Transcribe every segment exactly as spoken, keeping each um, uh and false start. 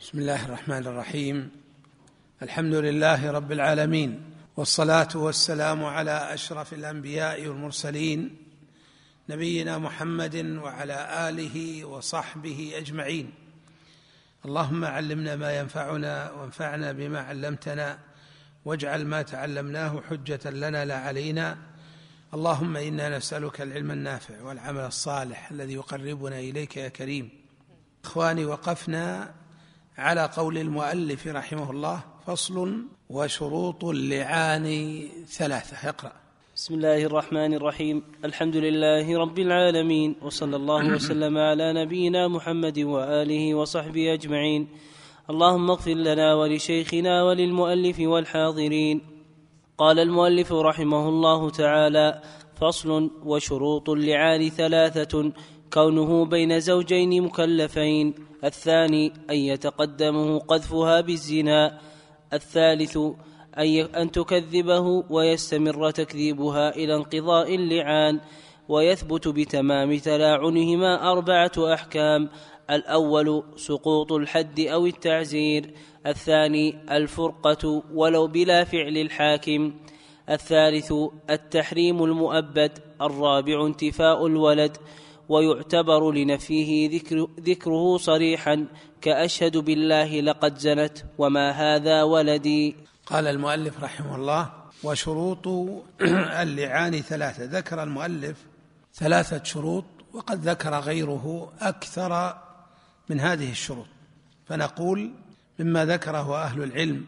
بسم الله الرحمن الرحيم. الحمد لله رب العالمين، والصلاة والسلام على أشرف الأنبياء والمرسلين نبينا محمد وعلى آله وصحبه أجمعين. اللهم علمنا ما ينفعنا وانفعنا بما علمتنا، واجعل ما تعلمناه حجة لنا لا علينا. اللهم إنا نسألك العلم النافع والعمل الصالح الذي يقربنا إليك يا كريم. إخواني، وقفنا على قول المؤلف رحمه الله: فصل وشروط اللعان ثلاثة. اقرأ. بسم الله الرحمن الرحيم. الحمد لله رب العالمين، وصلى الله وسلم على نبينا محمد وآله وصحبه أجمعين. اللهم اغفر لنا ولشيخنا وللمؤلف والحاضرين. قال المؤلف رحمه الله تعالى: فصل وشروط اللعان ثلاثة: كونه بين زوجين مكلفين، الثاني أن يتقدمه قذفها بالزنا، الثالث أن تكذبه ويستمر تكذيبها إلى انقضاء اللعان، ويثبت بتمام تلاعنهما أربعة أحكام: الأول سقوط الحد أو التعزير، الثاني الفرقة ولو بلا فعل الحاكم، الثالث التحريم المؤبد، الرابع انتفاء الولد، ويعتبر لنفيه ذكر ذكره صريحا كأشهد بالله لقد زنت وما هذا ولدي. قال المؤلف رحمه الله: وشروط اللعان ثلاثة. ذكر المؤلف ثلاثة شروط، وقد ذكر غيره أكثر من هذه الشروط، فنقول مما ذكره أهل العلم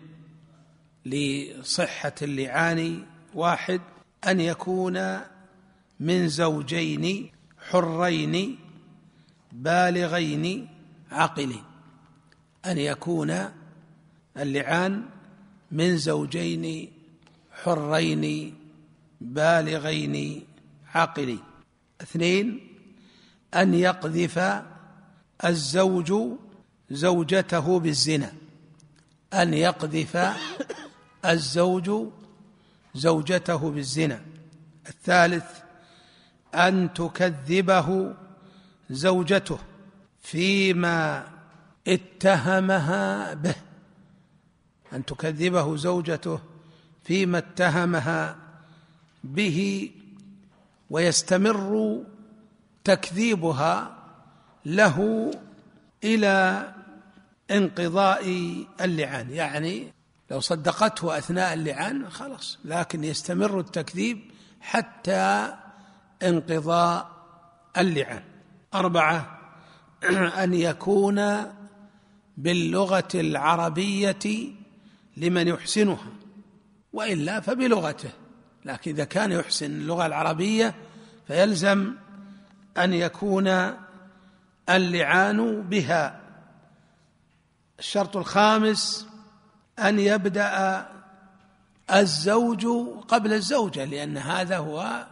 لصحة اللعان: واحد، أن يكون من زوجين حرين بالغين عاقلين. أن يكون اللعان من زوجين حرين بالغين عاقلين. اثنين، أن يقذف الزوج زوجته بالزنا. أن يقذف الزوج زوجته بالزنا. الثالث، أن تكذبه زوجته فيما اتهمها به. أن تكذبه زوجته فيما اتهمها به، ويستمر تكذيبها له إلى انقضاء اللعان. يعني لو صدقته أثناء اللعان خلاص، لكن يستمر التكذيب حتى انقضاء اللعان. أربعة، أن يكون باللغة العربية لمن يحسنها، وإلا فبلغته، لكن إذا كان يحسن اللغة العربية فيلزم أن يكون اللعان بها. الشرط الخامس، أن يبدأ الزوج قبل الزوجة، لأن هذا هو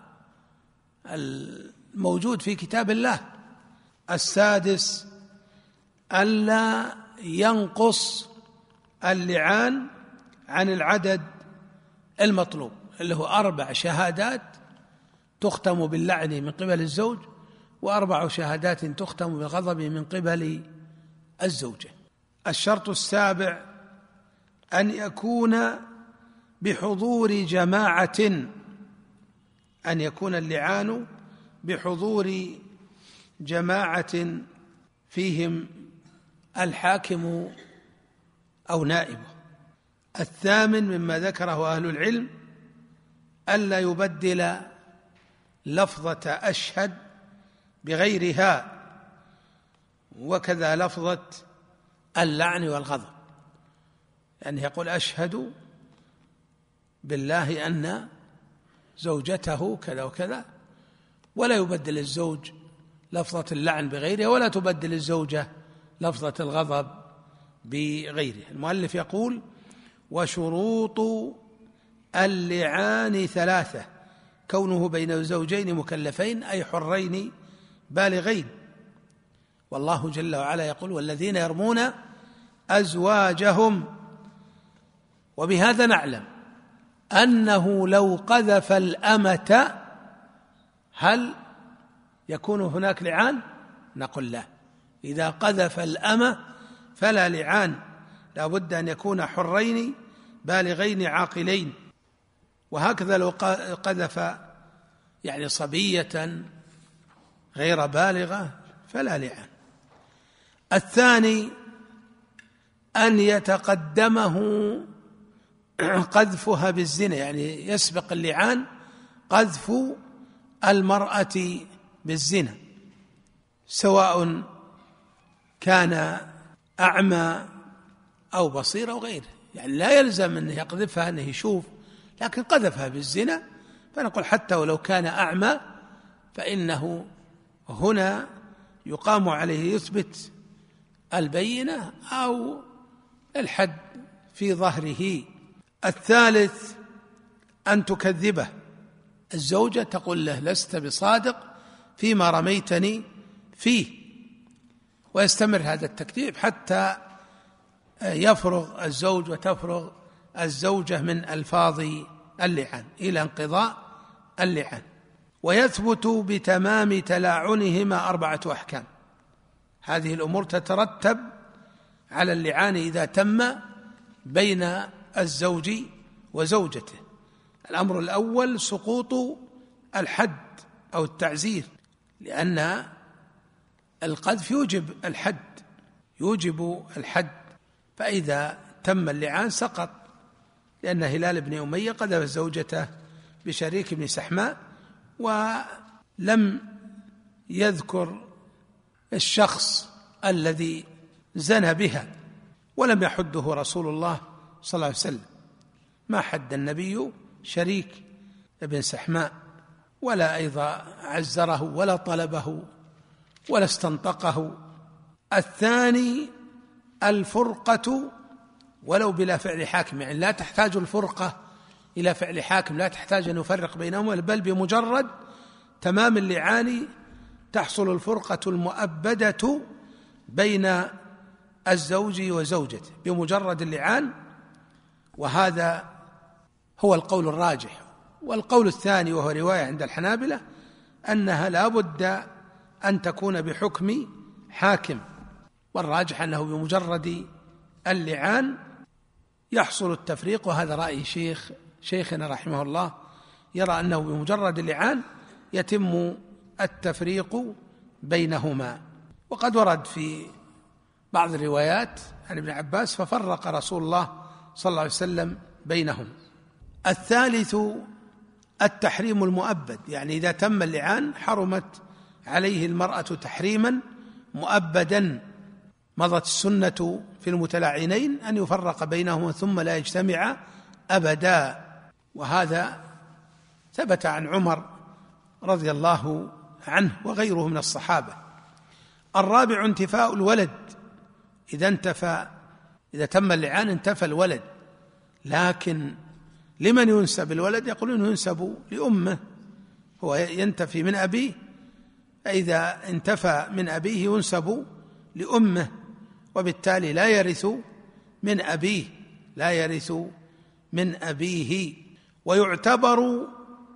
الموجود في كتاب الله. السادس، ألا ينقص اللعان عن العدد المطلوب، اللي هو أربع شهادات تختم باللعن من قبل الزوج، وأربع شهادات تختم بالغضب من قبل الزوجة. الشرط السابع، أن يكون بحضور جماعة. أن يكون اللعان بحضور جماعة فيهم الحاكم أو نائبه. الثامن مما ذكره أهل العلم: ألا يبدل لفظة أشهد بغيرها، وكذا لفظة اللعن والغضب، يعني يقول أشهد بالله أن زوجته كذا وكذا، ولا يبدل الزوج لفظة اللعن بغيرها، ولا تبدل الزوجة لفظة الغضب بغيرها. المؤلف يقول: وشروط اللعان ثلاثة: كونه بين زوجين مكلفين أي حرين بالغين. والله جل وعلا يقول: والذين يرمون أزواجهم. وبهذا نعلم أنه لو قذف الأمة هل يكون هناك لعان؟ نقول لا. إذا قذف الأمة فلا لعان، لا بد أن يكون حرين بالغين عاقلين. وهكذا لو قذف يعني صبية غير بالغة فلا لعان. الثاني أن يتقدمه قذفها بالزنا، يعني يسبق اللعان قذف المرأة بالزنا، سواء كان أعمى أو بصير أو غيره، يعني لا يلزم أنه يقذفها أنه يشوف، لكن قذفها بالزنا، فنقول حتى ولو كان أعمى فإنه هنا يقام عليه يثبت البينة أو الحد في ظهره. الثالث أن تكذبه الزوجة، تقول له لست بصادق فيما رميتني فيه، ويستمر هذا التكذيب حتى يفرغ الزوج وتفرغ الزوجة من ألفاظ اللعان إلى انقضاء اللعان. ويثبت بتمام تلاعنهما أربعة أحكام. هذه الأمور تترتب على اللعان إذا تم بين الزوج وزوجته. الأمر الأول سقوط الحد أو التعزير، لأن القذف يوجب الحد يوجب الحد فإذا تم اللعان سقط، لأن هلال بن أمية قذف زوجته بشريك بن سحماء ولم يذكر الشخص الذي زنى بها، ولم يحده رسول الله صلى الله عليه وسلم، ما حد النبي شريك بن سحماء، ولا أيضا عزره ولا طلبه ولا استنطقه. الثاني الفرقة ولو بلا فعل حاكم، يعني لا تحتاج الفرقة إلى فعل حاكم، لا تحتاج أن يفرق بينهم، بل بمجرد تمام اللعان تحصل الفرقة المؤبدة بين الزوج وزوجته بمجرد اللعان، وهذا هو القول الراجح. والقول الثاني وهو رواية عند الحنابلة أنها لا بد أن تكون بحكم حاكم، والراجح أنه بمجرد اللعان يحصل التفريق، وهذا رأي شيخ شيخنا رحمه الله، يرى أنه بمجرد اللعان يتم التفريق بينهما. وقد ورد في بعض الروايات عن ابن عباس ففرق رسول الله صلى الله عليه وسلم بينهم. الثالث التحريم المؤبد، يعني إذا تم اللعان حرمت عليه المرأة تحريما مؤبدا، مضت السنة في المتلاعنين أن يفرق بينهما ثم لا يجتمع أبدا، وهذا ثبت عن عمر رضي الله عنه وغيره من الصحابة. الرابع انتفاء الولد، إذا انتفى إذا تم اللعان انتفى الولد، لكن لمن ينسب الولد؟ يقولون ينسب لأمه، هو ينتفي من أبيه، فإذا انتفى من أبيه ينسب لأمه، وبالتالي لا يرث من أبيه لا يرث من أبيه. ويعتبر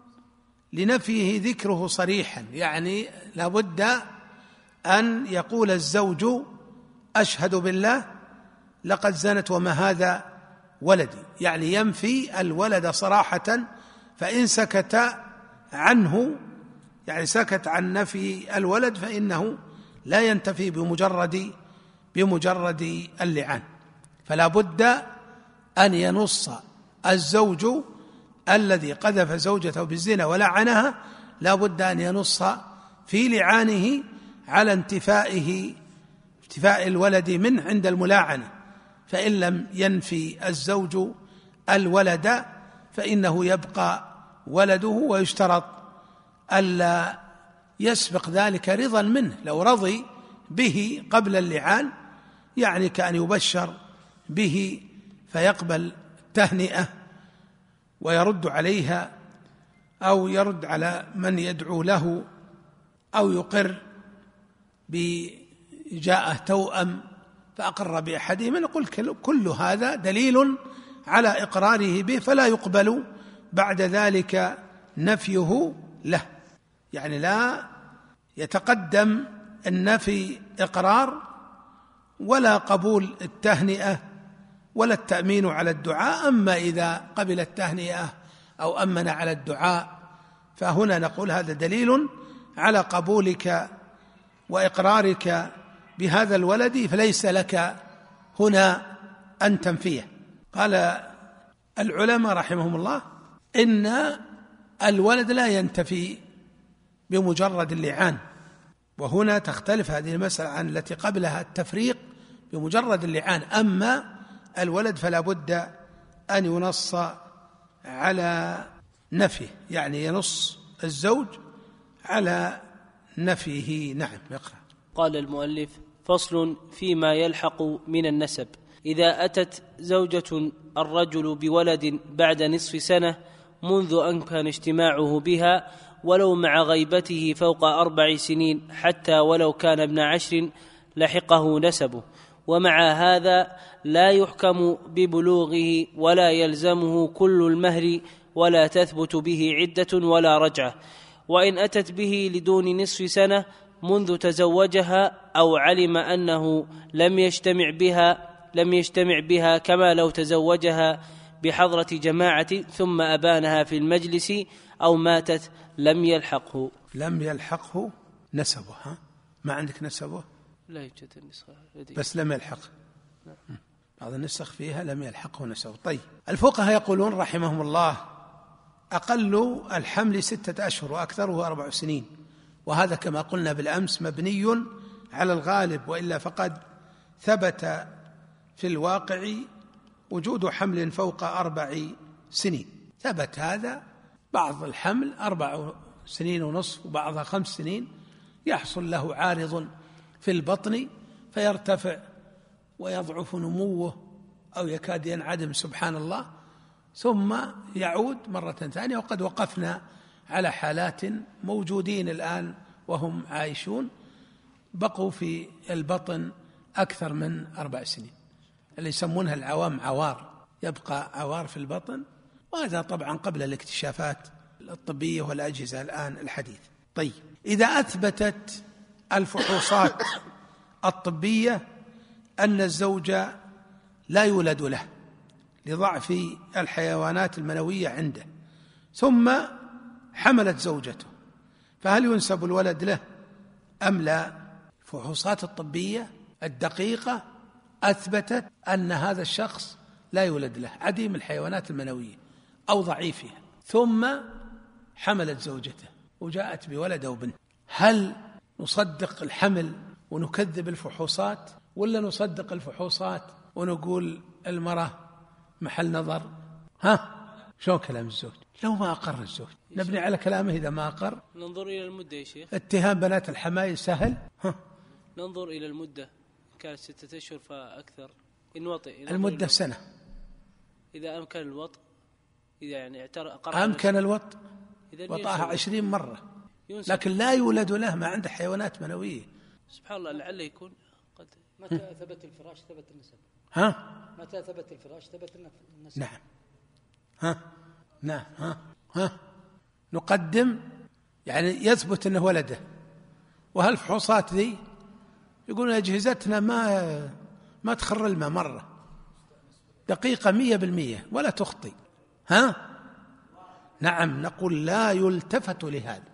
لنفيه ذكره صريحا، يعني لابد أن يقول الزوج أشهد بالله لقد زنت وما هذا ولدي، يعني ينفي الولد صراحة، فإن سكت عنه يعني سكت عن نفي الولد فإنه لا ينتفي بمجرد بمجرد اللعان. فلا بد أن ينص الزوج الذي قذف زوجته بالزنا ولعنها، لا بد أن ينص في لعانه على انتفائه انتفاء الولد منه عند الملاعنة، فإن لم ينفي الزوج الولد فإنه يبقى ولده، ويشترط ألا يسبق ذلك رضا منه. لو رضي به قبل اللعان يعني كأن يبشر به فيقبل التهنئة ويرد عليها، أو يرد على من يدعو له، أو يقر بجاءه توأم فأقر بأحدهما، نقول كل هذا دليل على إقراره به، فلا يقبل بعد ذلك نفيه له. يعني لا يتقدم النفي إقرار ولا قبول التهنئة ولا التأمين على الدعاء. أما إذا قبل التهنئة أو أمن على الدعاء فهنا نقول هذا دليل على قبولك وإقرارك بهذا الولد، فليس لك هنا أن تنفيه. قال العلماء رحمهم الله إن الولد لا ينتفي بمجرد اللعان، وهنا تختلف هذه المسألة عن التي قبلها التفريق بمجرد اللعان. أما الولد فلا بد أن ينص على نفيه، يعني ينص الزوج على نفيه. نعم، يقرأ. قال المؤلف: فصل فيما يلحق من النسب. إذا أتت زوجة الرجل بولد بعد نصف سنة منذ أن كان اجتماعه بها، ولو مع غيبته فوق أربع سنين، حتى ولو كان ابن عشر لحقه نسبه، ومع هذا لا يحكم ببلوغه ولا يلزمه كل المهر ولا تثبت به عدة ولا رجعة. وإن أتت به لدون نصف سنة منذ تزوجها أو علم أنه لم يجتمع بها لم يجتمع بها كما لو تزوجها بحضرة جماعة ثم أبانها في المجلس أو ماتت لم يلحقه لم يلحقه نسبه. ها؟ ما عندك نسبه؟ لا يوجد النسخة بس لم يلحق. بعض النسخ فيها لم يلحقه نسبه. طيب، الفقهاء يقولون رحمهم الله أقل الحمل ستة أشهر وأكثره أربع سنين، وهذا كما قلنا بالأمس مبني على الغالب، وإلا فقد ثبت في الواقع وجود حمل فوق أربع سنين. ثبت هذا، بعض الحمل أربع سنين ونصف وبعضها خمس سنين، يحصل له عارض في البطن فيرتفع ويضعف نموه أو يكاد ينعدم سبحان الله، ثم يعود مرة ثانية. وقد وقفنا على حالات موجودين الآن وهم عايشون بقوا في البطن أكثر من أربع سنين، اللي يسمونها العوام عوار، يبقى عوار في البطن، وهذا طبعا قبل الاكتشافات الطبية والأجهزة الآن الحديث. طيب، إذا أثبتت الفحوصات الطبية أن الزوج لا يولد له لضعف الحيوانات المنوية عنده، ثم حملت زوجته، فهل ينسب الولد له أم لا؟ الفحوصات الطبية الدقيقة أثبتت أن هذا الشخص لا يولد له، عديم الحيوانات المنوية أو ضعيفها، ثم حملت زوجته وجاءت بولد أو بنت. هل نصدق الحمل ونكذب الفحوصات، ولا نصدق الفحوصات ونقول المرأة محل نظر؟ ها؟ شو كلام الزوج؟ لو ما أقر الزوج نبني على كلامه، إذا ما أقر ننظر إلى المدة يا شيخ. اتهام بنات الحمايل سهل. ها؟ ننظر إلى المدة، كانت ستة أشهر فأكثر. إن وطئ المدة سنة، إذا أمكن الوطء، إذا يعني اعترف أمكن الوطء وطاها عشرين مرة، لكن لا يولد له، ما عنده حيوانات منوية. سبحان الله، لعل يكون قد متى ثبت الفراش ثبت النسب. ها؟ متى ثبت الفراش ثبت النسب. نعم. ها؟ نعم. ها؟ ها؟ نقدم يعني يثبت أنه ولده، وهالفحوصات ذي يقولون أجهزتنا ما ما تخر الماء مرة، دقيقة مية بالمية ولا تخطي. ها؟ نعم، نقول لا يلتفت لهذا،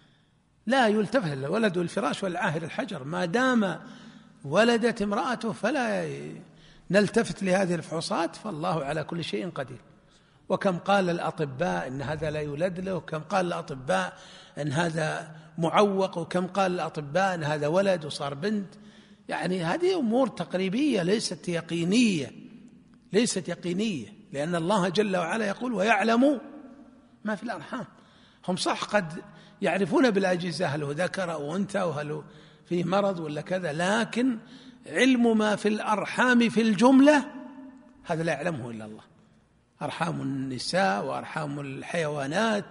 لا يلتفت لولد الفراش والعاهر الحجر، ما دام ولدت امرأته فلا نلتفت لهذه الفحوصات، فالله على كل شيء قدير. وكم قال الأطباء إن هذا لا يولد له، وكم قال الأطباء إن هذا معوق، وكم قال الأطباء إن هذا ولد وصار بنت. يعني هذه أمور تقريبية ليست يقينية، ليست يقينية، لأن الله جل وعلا يقول ويعلم ما في الأرحام. هم صح قد يعرفون بالأجهزة هل هو ذكر أو أنثى وهل فيه مرض ولا كذا، لكن علم ما في الأرحام في الجملة هذا لا يعلمه إلا الله. أرحام النساء وأرحام الحيوانات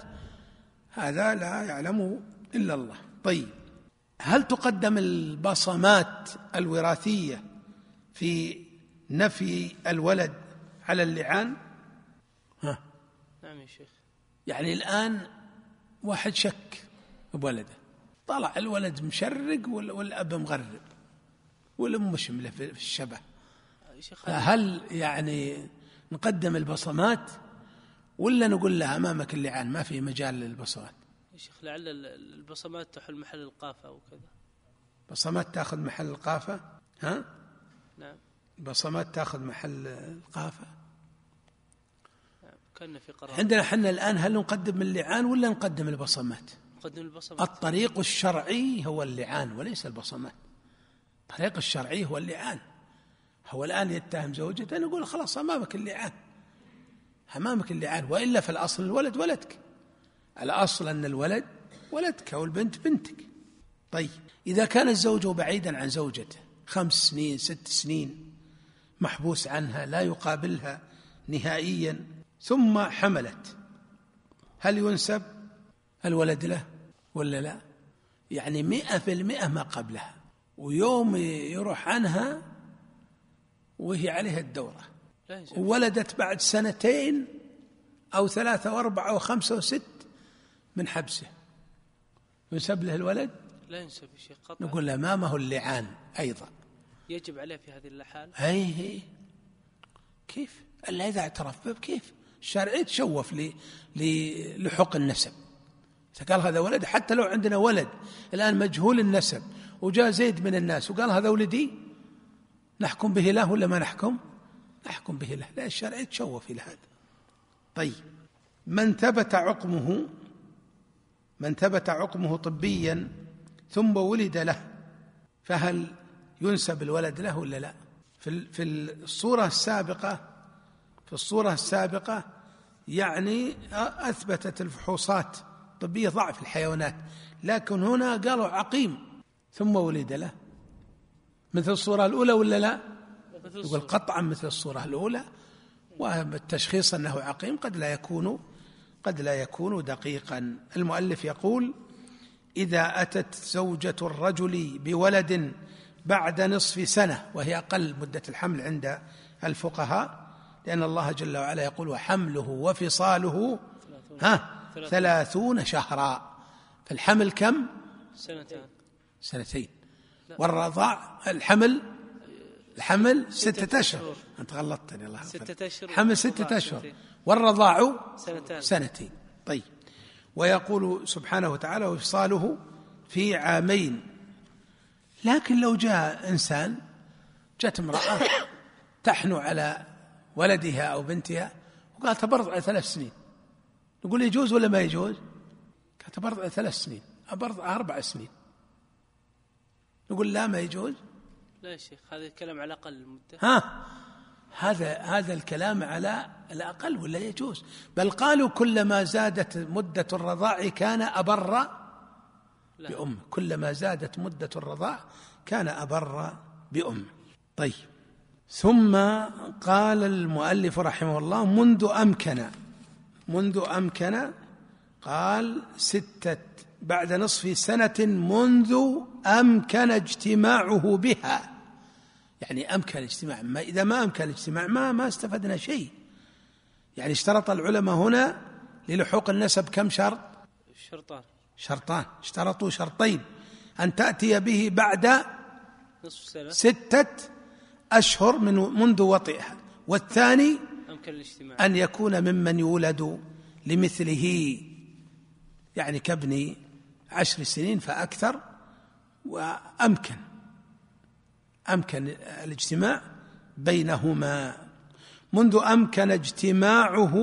هذا لا يعلمه إلا الله. طيب، هل تقدم البصمات الوراثية في نفي الولد على اللعان؟ ها؟ نعم يا شيخ. يعني الآن واحد شك بولده، طلع الولد مشرق والأب مغرب، والأم مشملة في الشبه. هل يعني نقدم البصمات ولا نقول لها أمامك اللعان ما في مجال للبصمات؟ يا شيخ لعل البصمات تحل محل القافة أو كذا. بصمات تأخذ محل القافة؟ ها؟ نعم. بصمات تأخذ محل القافة. نعم. كان في قرار. عندنا حنا الآن هل نقدم اللعان ولا نقدم البصمات؟ نقدم البصمات. الطريق الشرعي هو اللعان وليس البصمات. الطريق الشرعي هو اللعان. هو الآن يتهم زوجته نقول خلاص أمامك اللعان، أمامك اللعان، وإلا في الأصل الولد ولدك، الأصل أن الولد ولدك والبنت بنتك. طيب إذا كان الزوج بعيدا عن زوجته خمس سنين ست سنين محبوس عنها لا يقابلها نهائيا ثم حملت، هل ينسب الولد له ولا لا؟ يعني مئة في المئة ما قبلها، ويوم يروح عنها وهي عليها الدورة وولدت بعد سنتين أو ثلاثة وأربعة وخمسة وست من حبسه، ينسب له الولد؟ لا ينسب شيء قطعا. نقول له ما ما هو اللعان أيضا يجب عليه في هذه الحال. أي هي. كيف؟ إلا إذا اعترف به كيف؟ الشارع يتشوف لحق النسب. إذا قال هذا ولد، حتى لو عندنا ولد الآن مجهول النسب وجاء زيد من الناس وقال هذا ولدي، نحكم به له ولا ما نحكم؟ نحكم به له، لا الشارع يتشوف إلى هذا. طيب من ثبت عقمه من ثبت عقمه طبيا ثم ولد له فهل ينسب الولد له ولا لا؟ في في الصورة السابقة في الصورة السابقة يعني أثبتت الفحوصات الطبية ضعف الحيوانات، لكن هنا قالوا عقيم ثم ولد له، مثل الصورة الأولى ولا لا؟ يقول قطعا مثل الصورة الأولى، والتشخيص أنه عقيم قد لا يكون قد لا يكون دقيقا. المؤلف يقول: إذا أتت زوجة الرجل بولد بعد نصف سنة، وهي أقل مدة الحمل عند الفقهاء، لأن الله جل وعلا يقول: وحمله وفصاله ها ثلاثون شهرا. فالحمل كم؟ سنتين سنتين والرضاع الحمل الحمل ستة أشهر. أنت غلطتني الله ستة حمل ستة أشهر والرضاع سنتين. سنتين. طيب ويقول سبحانه وتعالى: وفصاله في عامين. لكن لو جاء إنسان جاءت امرأة تحنو على ولدها أو بنتها وقال تبرضع ثلاث سنين، نقول يجوز ولا ما يجوز؟ قال تبرضع ثلاث سنين أبرضع أربع سنين، نقول لا ما يجوز. لا يا شيخ هذا الكلام على أقل المدة. ها هذا هذا الكلام على الأقل ولا يجوز؟ بل قالوا كلما زادت مدة الرضاع كان أبر بأمه، كلما زادت مدة الرضاع كان أبر بأمه. طيب ثم قال المؤلف رحمه الله: منذ أمكن منذ أمكن قال ستة بعد نصف سنة منذ أمكن اجتماعه بها. يعني أمكن الاجتماع، ما إذا ما أمكن الاجتماع ما ما استفدنا شيء. يعني اشترط العلماء هنا للحوق النسب كم شرط؟ شرطان شرطان اشترطوا شرطين: أن تأتي به بعد نصف سنة ستة أشهر من منذ وطئها، والثاني أمكن الاجتماع أن يكون ممن يولد لمثله، يعني كابن عشر سنين فأكثر، وأمكن أمكن الاجتماع بينهما. منذ أمكن اجتماعه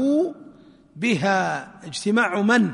بها، اجتماع من؟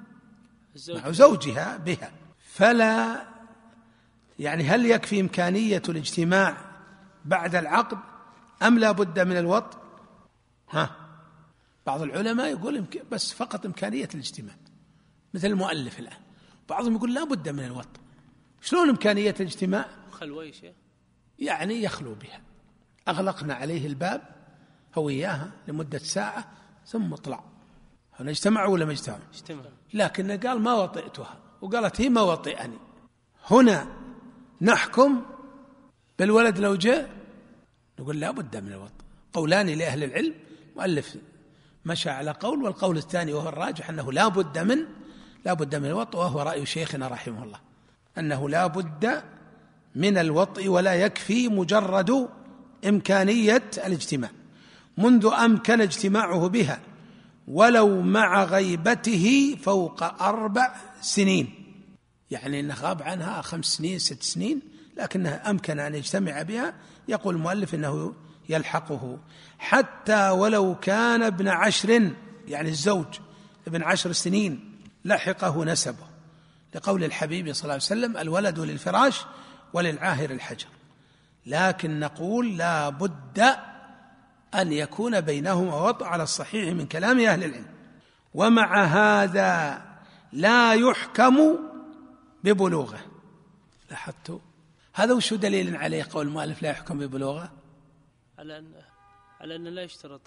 مع زوجها بها. فلا يعني هل يكفي إمكانية الاجتماع بعد العقد أم لا بد من الوطء؟ ها بعض العلماء يقول بس فقط إمكانية الاجتماع مثل المؤلف الآن، بعضهم يقول لا بد من الوطء. شلون إمكانية الاجتماع؟ خلوة شيء يعني يخلو بها، أغلقنا عليه الباب هو إياها لمدة ساعة ثم اطلع. هنا اجتمعوا ولا ما اجتمعوا؟ اجتمعوا، لكن قال ما وطئتها وقالت هي ما وطئني. هنا نحكم بالولد لو جاء نقول لا بد من الوطء. قولان لأهل العلم، مؤلف مشى على قول، والقول الثاني وهو الراجح أنه لا بد من لا بد من الوطء، وهو رأي شيخنا رحمه الله أنه لا بد من الوطء ولا يكفي مجرد إمكانية الاجتماع منذ أمكن اجتماعه بها ولو مع غيبته فوق أربع سنين، يعني إنه غاب عنها خمس سنين ست سنين لكنها أمكن أن يجتمع بها، يقول المؤلف إنه يلحقه حتى ولو كان ابن عشر، يعني الزوج ابن عشر سنين لحقه نسبه، لقول الحبيب صلى الله عليه وسلم الولد للفراش وللعاهر الحجر. لكن نقول لا بد أن يكون بينهما وطء على الصحيح من كلام أهل العلم. ومع هذا لا يحكم ببلوغه. لاحظتوا هذا وش دليل عليه قول المؤلف لا يحكم ببلوغه؟ على أن على أن لا يشترط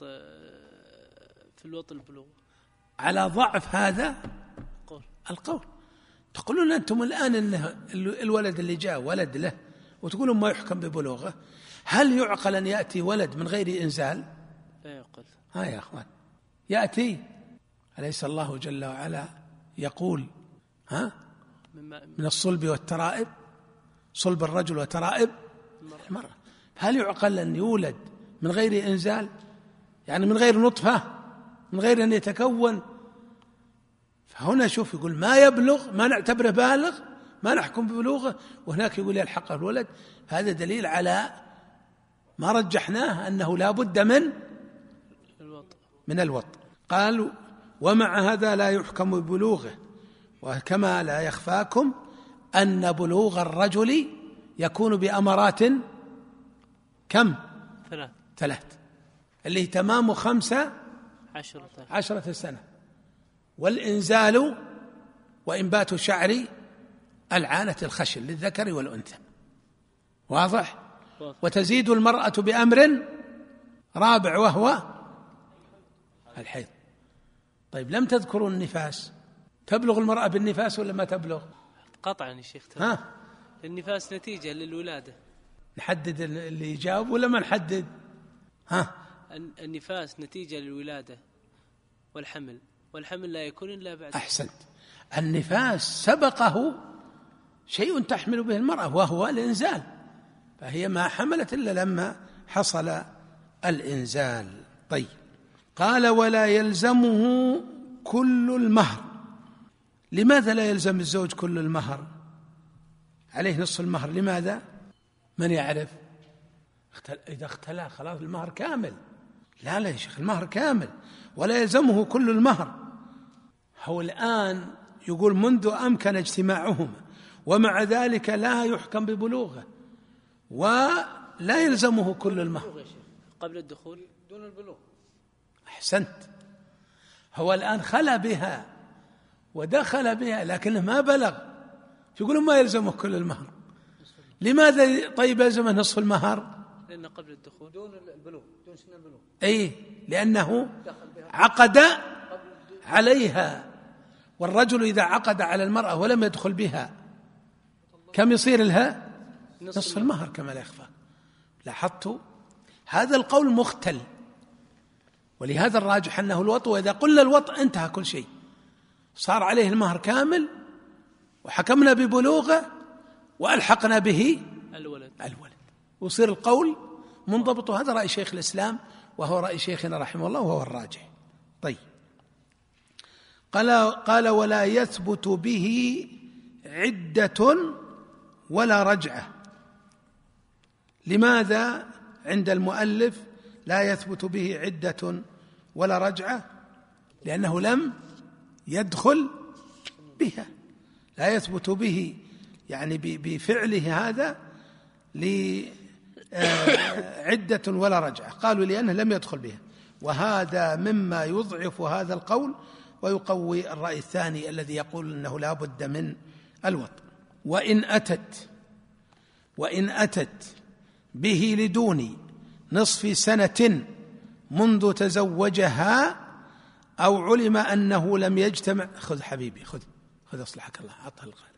في الوطء البلوغ، على ضعف هذا قول. القول. تقولون أنتم الآن إن الولد اللي جاء ولد له وتقولون ما يحكم ببلوغه، هل يعقل أن يأتي ولد من غير إنزال؟ لا يعقل. ها يا أخوان يأتي، أليس الله جل وعلا يقول ها من الصلب والترائب، صلب الرجل وترائب المرأة، هل يعقل أن يولد من غير إنزال؟ يعني من غير نطفة، من غير أن يتكون. فهنا شوف يقول ما يبلغ ما نعتبره بالغ ما نحكم ببلوغه، وهناك يقول يلحقه الولد. هذا دليل على ما رجحناه أنه لا بد من الوطء من الوطء. قالوا ومع هذا لا يحكم ببلوغه، وكما لا يخفاكم أن بلوغ الرجل يكون بأمرات كم؟ ثلاث ثلاث اللي تمام خمسة عشرة عشرة سنة، والإنزال وإنبات شعر العانة الخشن للذكر والأنثى، واضح؟ وتزيد المرأة بأمر رابع وهو الحيض. طيب لم تذكروا النفاس، تبلغ المرأة بالنفاس ولا ما تبلغ؟ قطعا يا شيخ. ها؟ النفاس نتيجة للولادة. نحدد اللي يجاوب ولا ما نحدد؟ ها؟ النفاس نتيجة للولادة والحمل، والحمل لا يكون إلا بعد. أحسنت. النفاس سبقه شيء تحمل به المرأة وهو الإنزال، فهي ما حملت إلا لما حصل الإنزال. طيب قال ولا يلزمه كل المهر. لماذا لا يلزم الزوج كل المهر؟ عليه نصف المهر، لماذا؟ من يعرف؟ إذا اختلى خلاص المهر كامل. لا لا يا شيخ المهر كامل ولا يلزمه كل المهر. هو الآن يقول منذ أمكن اجتماعهما ومع ذلك لا يحكم ببلوغه ولا يلزمه كل المهر قبل الدخول دون البلوغ. أحسنت. هو الآن خلى بها ودخل بها لكنه ما بلغ، يقولون ما يلزمه كل المهر. لماذا طيب يلزمه نصف المهر؟ لأنه قبل الدخول دون البلوغ، دون سن البلوغ. أي لأنه عقد عليها، والرجل إذا عقد على المرأة ولم يدخل بها كم يصير لها؟ نصف المهر كما لا يخفى. لاحظتوا هذا القول مختل، ولهذا الراجح أنه الوطء، وإذا قلنا الوطء انتهى كل شيء، صار عليه المهر كامل وحكمنا ببلوغه وألحقنا به الولد الولد وصير القول منضبط. هذا رأي شيخ الإسلام وهو رأي شيخنا رحمه الله وهو الراجح. طيب قال, قال ولا يثبت به عدة ولا رجعة. لماذا عند المؤلف لا يثبت به عدة ولا رجعة؟ لأنه لم يدخل بها، لا يثبت به يعني بفعله هذا لعدة ولا رجعة. قالوا لأنه لم يدخل بها، وهذا مما يضعف هذا القول ويقوي الرأي الثاني الذي يقول أنه لا بد من الوطء. وإن أتت وإن أتت به لدون نصف سنة منذ تزوجها أو علم أنه لم يجتمع. خذ حبيبي خذ خذ أصلحك الله، عطها الغالب.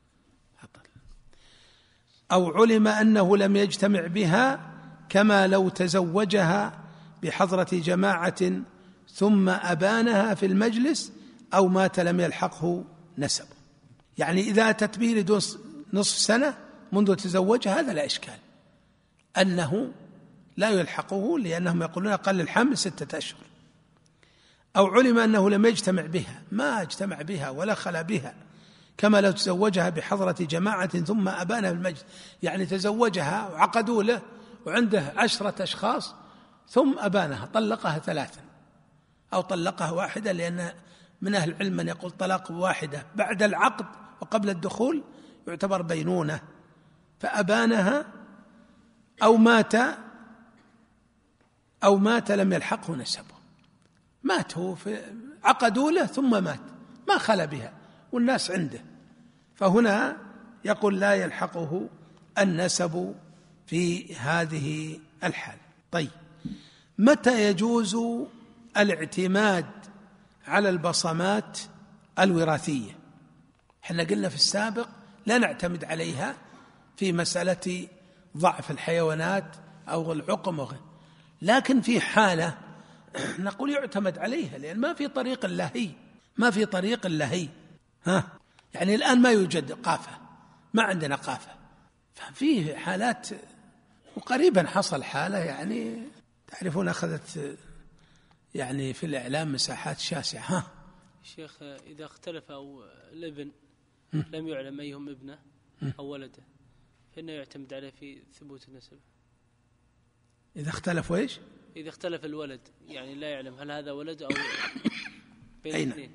أو علم أنه لم يجتمع بها كما لو تزوجها بحضرة جماعة ثم أبانها في المجلس أو مات لم يلحقه نسب. يعني إذا أتت به لدون نصف سنة منذ تزوجها هذا لا إشكال، أنه لا يلحقه، لأنهم يقولون أقل الحمل ستة أشهر. أو علم أنه لم يجتمع بها، ما اجتمع بها ولا خلا بها، كما لو تزوجها بحضرة جماعة ثم أبانها بالمجد، يعني تزوجها وعقدوا له وعنده عشرة أشخاص ثم أبانها، طلقها ثلاثا أو طلقها واحدة، لأن من أهل العلم من يقول طلاق واحدة بعد العقد وقبل الدخول يعتبر بينونة، فأبانها أو مات أو مات لم يلحقه نسبه، مات هو في عقدوا له ثم مات ما خلا بها والناس عنده، فهنا يقول لا يلحقه النسب في هذه الحال. طيب، متى يجوز الاعتماد على البصمات الوراثية؟ احنا قلنا في السابق لا نعتمد عليها في مسألة ضعف الحيوانات أو العقم وغيره، لكن في حالة نقول يعتمد عليها، لأن ما في طريق اللهي، ما في طريق اللهي ها يعني الآن ما يوجد قافة، ما عندنا قافة، ففيه حالات، وقريبا حصل حالة يعني تعرفون أخذت يعني في الإعلام مساحات شاسعة. ها شيخ، إذا اختلف أو الابن لم يعلم أيهم ابنه أو ولده فإنه يعتمد عليه في ثبوت النسب. إذا اختلف إيش؟ إذا اختلف الولد، يعني لا يعلم هل هذا ولد أو بين أين؟ الاثنين.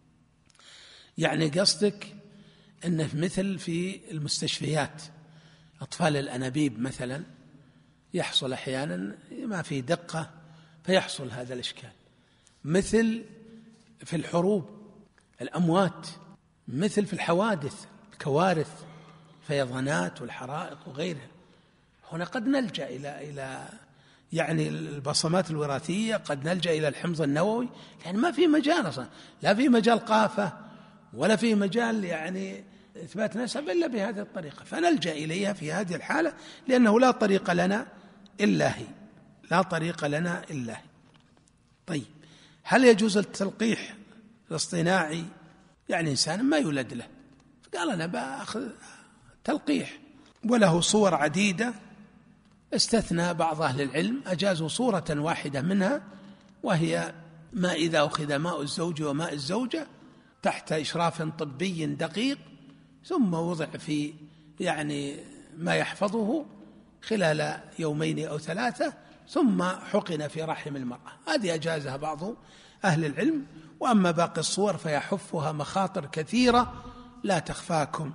يعني قصدك أنه مثل في المستشفيات أطفال الأنابيب مثلا يحصل أحيانا ما في دقة فيحصل هذا الإشكال، مثل في الحروب الأموات، مثل في الحوادث الكوارث الفيضانات والحرائق وغيرها. هنا قد نلجأ إلى إلى يعني البصمات الوراثية، قد نلجأ إلى الحمض النووي، لأن ما في مجال أصلا، لا في مجال قافة ولا في مجال يعني إثبات نسب إلا بهذه الطريقة، فنلجأ إليها في هذه الحالة، لأنه لا طريق لنا إلا هي، لا طريق لنا إلا هي. طيب، هل يجوز التلقيح الاصطناعي؟ يعني إنسان ما يولد له فقال أنا بأخذ تلقيح، وله صور عديدة، استثنى بعض أهل العلم أجازوا صورة واحدة منها، وهي ما إذا أخذ ماء الزوج وماء الزوجة تحت إشراف طبي دقيق ثم وضع في يعني ما يحفظه خلال يومين أو ثلاثة ثم حقن في رحم المرأة، هذه أجازها بعض أهل العلم. وأما باقي الصور فيحفها مخاطر كثيرة لا تخفاكم،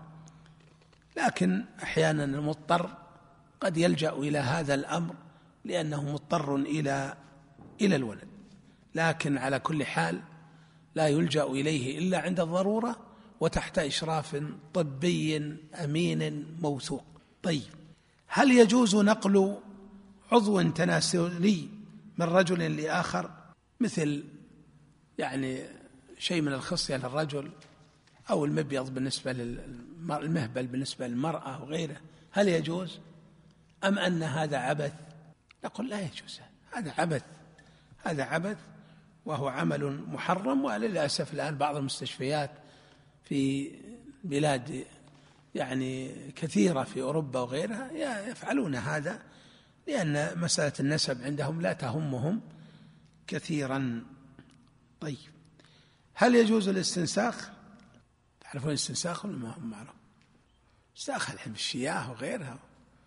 لكن أحيانا المضطر قد يلجأ إلى هذا الأمر لأنه مضطر إلى إلى الولد، لكن على كل حال لا يلجأ إليه إلا عند الضرورة وتحت إشراف طبي أمين موثوق. طيب، هل يجوز نقل عضو تناسلي من رجل لآخر، مثل يعني شيء من الخصية للرجل أو المبيض بالنسبة للمهبل بالنسبة للمرأة وغيره، هل يجوز أم أن هذا عبث؟ نقول لا يجوز، هذا عبث، هذا عبث وهو عمل محرم. وللأسف الآن بعض المستشفيات في بلاد يعني كثيرة في أوروبا وغيرها يفعلون هذا، لأن مسألة النسب عندهم لا تهمهم كثيرا. طيب، هل يجوز الاستنساخ؟ تعرفون الاستنساخ ولا ما هم معروف؟ استنساخ الحين بالشياه وغيرها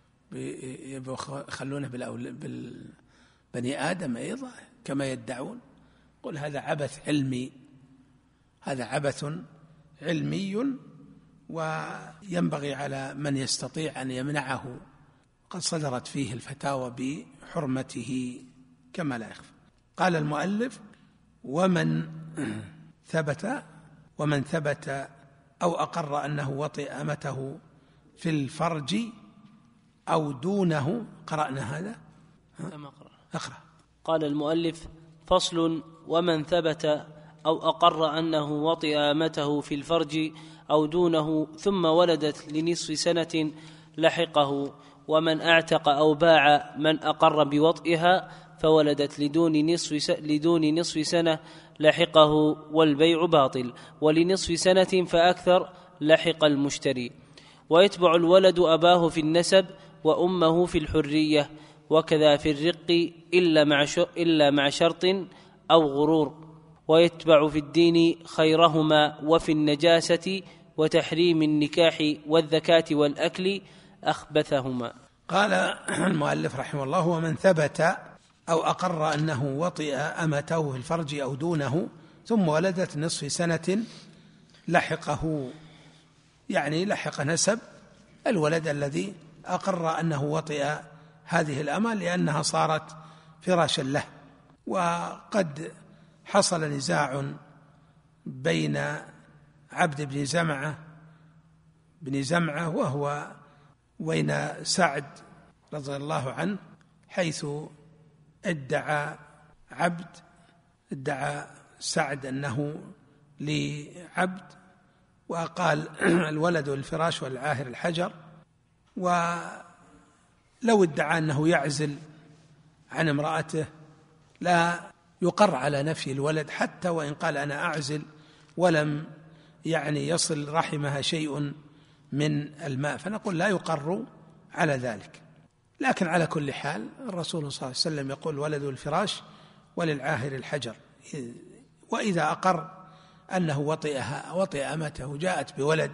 يخلونه بالبني آدم أيضا كما يدعون. قل هذا عبث علمي، هذا عبث علمي، وينبغي على من يستطيع أن يمنعه. قد صدرت فيه الفتاوى بحرمته كما لا يخفى. قال المؤلف: ومن ثبت ومن ثبت أو أقر أنه وطئ أمته في الفرج أو دونه. قرأنا هذا؟ أقرأ. قال المؤلف: فصل: ومن ثبت أو أقر أنه وطئ أمته في الفرج أو دونه ثم ولدت لنصف سنة لحقه، ومن أعتق أو باع من أقر بوطئها فولدت لدون نصف لدون نصف سنة لحقه والبيع باطل، ولنصف سنة فأكثر لحق المشتري. ويتبع الولد أباه في النسب وأمه في الحرية، وكذا في الرق إلا مع إلا مع شرط أو غرور. ويتبع في الدين خيرهما وفي النجاسة وتحريم النكاح والذكاة والأكل أخبثهما. قال المؤلف رحمه الله: ومن ثبت أو أقر أنه وطئ أمته في الفرج أو دونه ثم ولدت نصف سنة لحقه، يعني لحق نسب الولد الذي أقر أنه وطئ هذه الأمة لأنها صارت فراشا له. وقد حصل نزاع بين عبد بن زمعة بن زمعة وهو وبين سعد رضي الله عنه، حيث ادعى عبد ادعى سعد أنه لعبد، وقال الولد الفراش والعاهر الحجر. ولو ادعى أنه يعزل عن امرأته لا يقر على نفي الولد، حتى وإن قال أنا أعزل ولم يعني يصل رحمها شيء من الماء، فنقول لا يقر على ذلك. لكن على كل حال الرسول صلى الله عليه وسلم يقول ولد الفراش وللعاهر الحجر. وإذا أقر أنه وطئها وطئ أمته جاءت بولد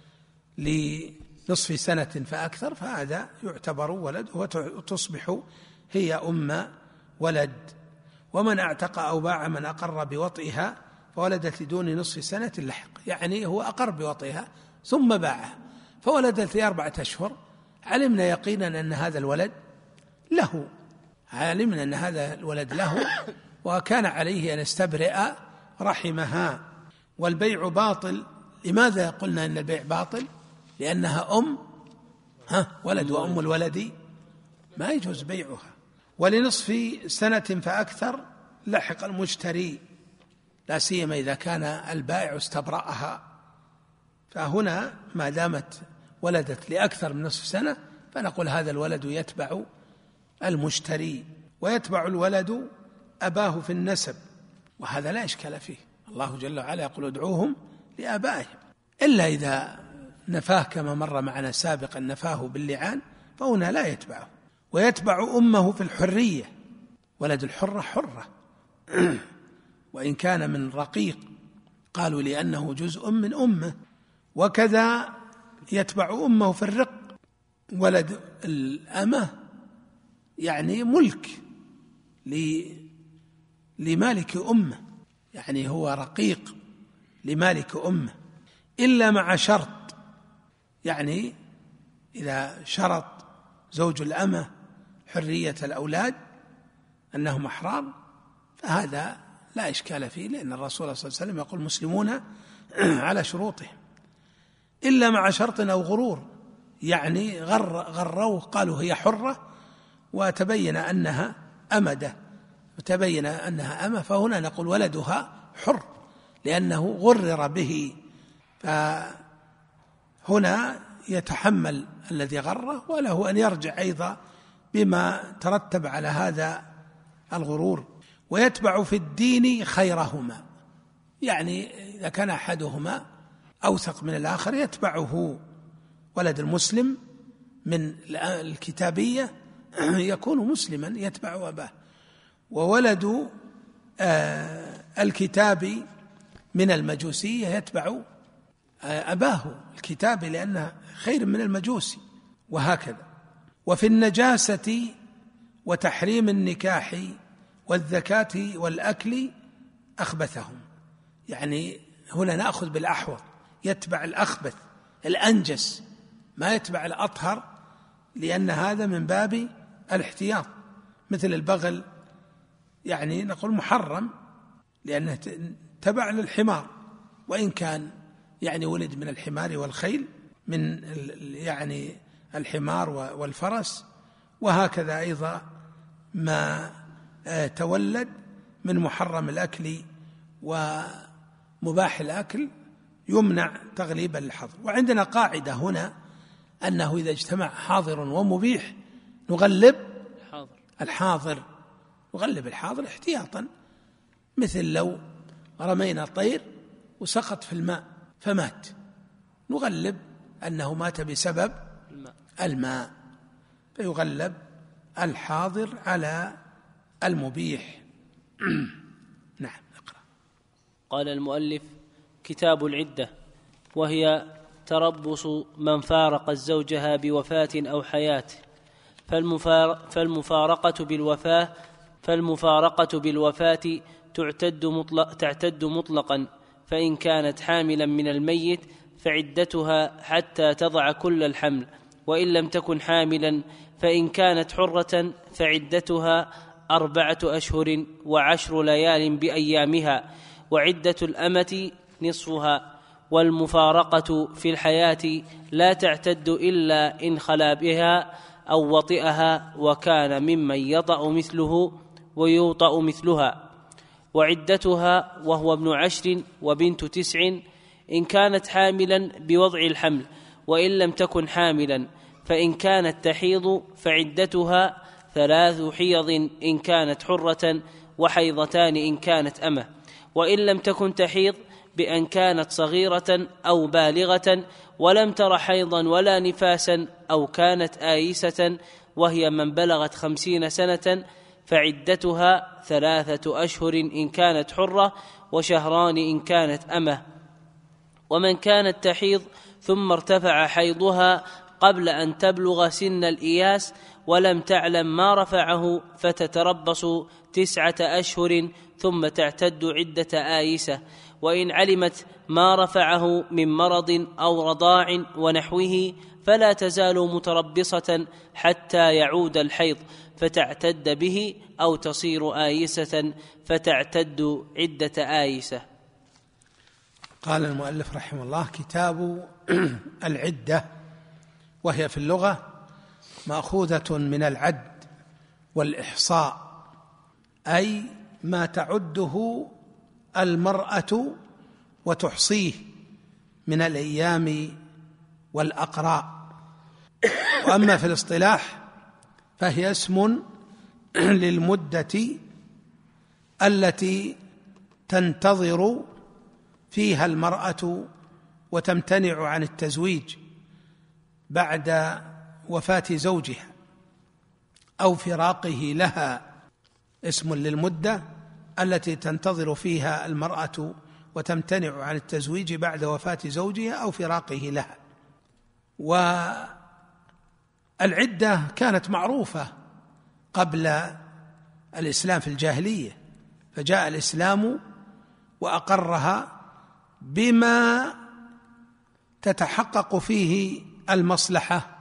لنصف سنة فأكثر، فهذا يعتبر ولد وتصبح هي أم ولد. ومن اعتق أو باع من أقر بوطئها فولدت لدون نصف سنة لحق، يعني هو أقر بوطئها ثم باعها فولدت في أربعة أشهر، علمنا يقينا أن هذا الولد له علمنا أن هذا الولد له وكان عليه أن يستبرئ رحمها. والبيع باطل. لماذا قلنا أن البيع باطل؟ لأنها أم ها ولد، وأم الولد ما يجوز بيعها. ولنصف سنة فأكثر لحق المشتري، لا سيما إذا كان البائع استبرأها. فهنا ما دامت ولدت لأكثر من نصف سنة فنقول هذا الولد يتبع المشتري. ويتبع الولد أباه في النسب، وهذا لا إشكال فيه. الله جل وعلا يقول ادعوهم لآبائهم، إلا إذا نفاه كما مر معنا سابقا نفاه باللعان فهنا لا يتبعه. ويتبع أمه في الحرية، ولد الحرة حرة وإن كان من رقيق، قالوا لأنه جزء من أمه. وكذا يتبع أمه في الرق، ولد الأمة يعني ملك لمالك أمه، يعني هو رقيق لمالك أمه، إلا مع شرط، يعني إذا شرط زوج الأمة حرية الأولاد أنهم أحرار فهذا لا إشكال فيه، لأن الرسول صلى الله عليه وسلم يقول مسلمون على شروطهم، إلا مع شرط أو غرور، يعني غر غروه قالوا هي حرة وتبين أنها أمده وتبين أنها أمة، فهنا نقول ولدها حر لأنه غرر به، فهنا يتحمل الذي غره وله أن يرجع أيضا بما ترتب على هذا الغرور. ويتبع في الدين خيرهما، يعني إذا كان أحدهما أوثق من الآخر يتبعه. ولد المسلم من الكتابية يكون مسلما يتبع أباه، وولد الكتاب من المجوسية يتبع أباه الكتابي لأنه خير من المجوسي، وهكذا. وفي النجاسة وتحريم النكاح والذكاة والأكل أخبثهم، يعني هنا نأخذ بالأحوط، يتبع الأخبث الأنجس، ما يتبع الأطهر، لأن هذا من باب الاحتياط. مثل البغل يعني نقول محرم لأنه تبع للحمار، وإن كان يعني ولد من الحمار والخيل، من يعني الحمار والفرس، وهكذا أيضا ما تولد من محرم الأكل ومباح الأكل يمنع تغليبا للحظر. وعندنا قاعدة هنا أنه إذا اجتمع حاضر ومبيح نغلب الحاضر، نغلب الحاضر احتياطا. مثل لو رمينا طير وسقط في الماء فمات، نغلب أنه مات بسبب الماء, الماء، فيغلب الحاضر على المبيح. نعم. اقرأ. قال المؤلف: كتاب العدة، وهي تربص من فارق الزوجها بوفاة أو حياة. فالمفارقة بالوفاة فالمفارقة بالوفاة تعتد, مطلق تعتد مطلقا، فإن كانت حاملا من الميت فعدتها حتى تضع كل الحمل، وإن لم تكن حاملا فإن كانت حرة فعدتها أربعة أشهر وعشر ليال بأيامها، وعدة الأمة نصفها. والمفارقة في الحياة لا تعتد إلا إن خلا بها أو وطئها وكان ممن يطأ مثله ويوطأ مثلها. وعدتها وهو ابن عشر وبنت تسع إن كانت حاملا بوضع الحمل، وإن لم تكن حاملا فإن كانت تحيض فعدتها ثلاث حيض إن كانت حرة، وحيضتان إن كانت أمة. وإن لم تكن تحيض بأن كانت صغيرة أو بالغة ولم تر حيضا ولا نفاسا، أو كانت آيسة وهي من بلغت خمسين سنة فعدتها ثلاثة أشهر إن كانت حرة، وشهران إن كانت أمة. ومن كانت تحيض ثم ارتفع حيضها قبل أن تبلغ سن الإياس ولم تعلم ما رفعه فتتربص تسعة أشهر ثم تعتد عدة آيسة. وإن علمت ما رفعه من مرض أو رضاع ونحوه فلا تزال متربصة حتى يعود الحيض فتعتد به، أو تصير آيسة فتعتد عدة آيسة. قال المؤلف رحمه الله: كتاب العدة، وهي في اللغة مأخوذة من العد والإحصاء، أي ما تعده المرأة وتحصيه من الأيام والأقراء. وأما في الاصطلاح فهي اسم للمدة التي تنتظر فيها المرأة وتمتنع عن التزويج بعد وفاة زوجها أو فراقه لها. اسم للمدة التي تنتظر فيها المرأة وتمتنع عن التزويج بعد وفاة زوجها أو فراقه لها. والعدة كانت معروفة قبل الإسلام في الجاهلية، فجاء الإسلام وأقرها بما تتحقق فيه المصلحة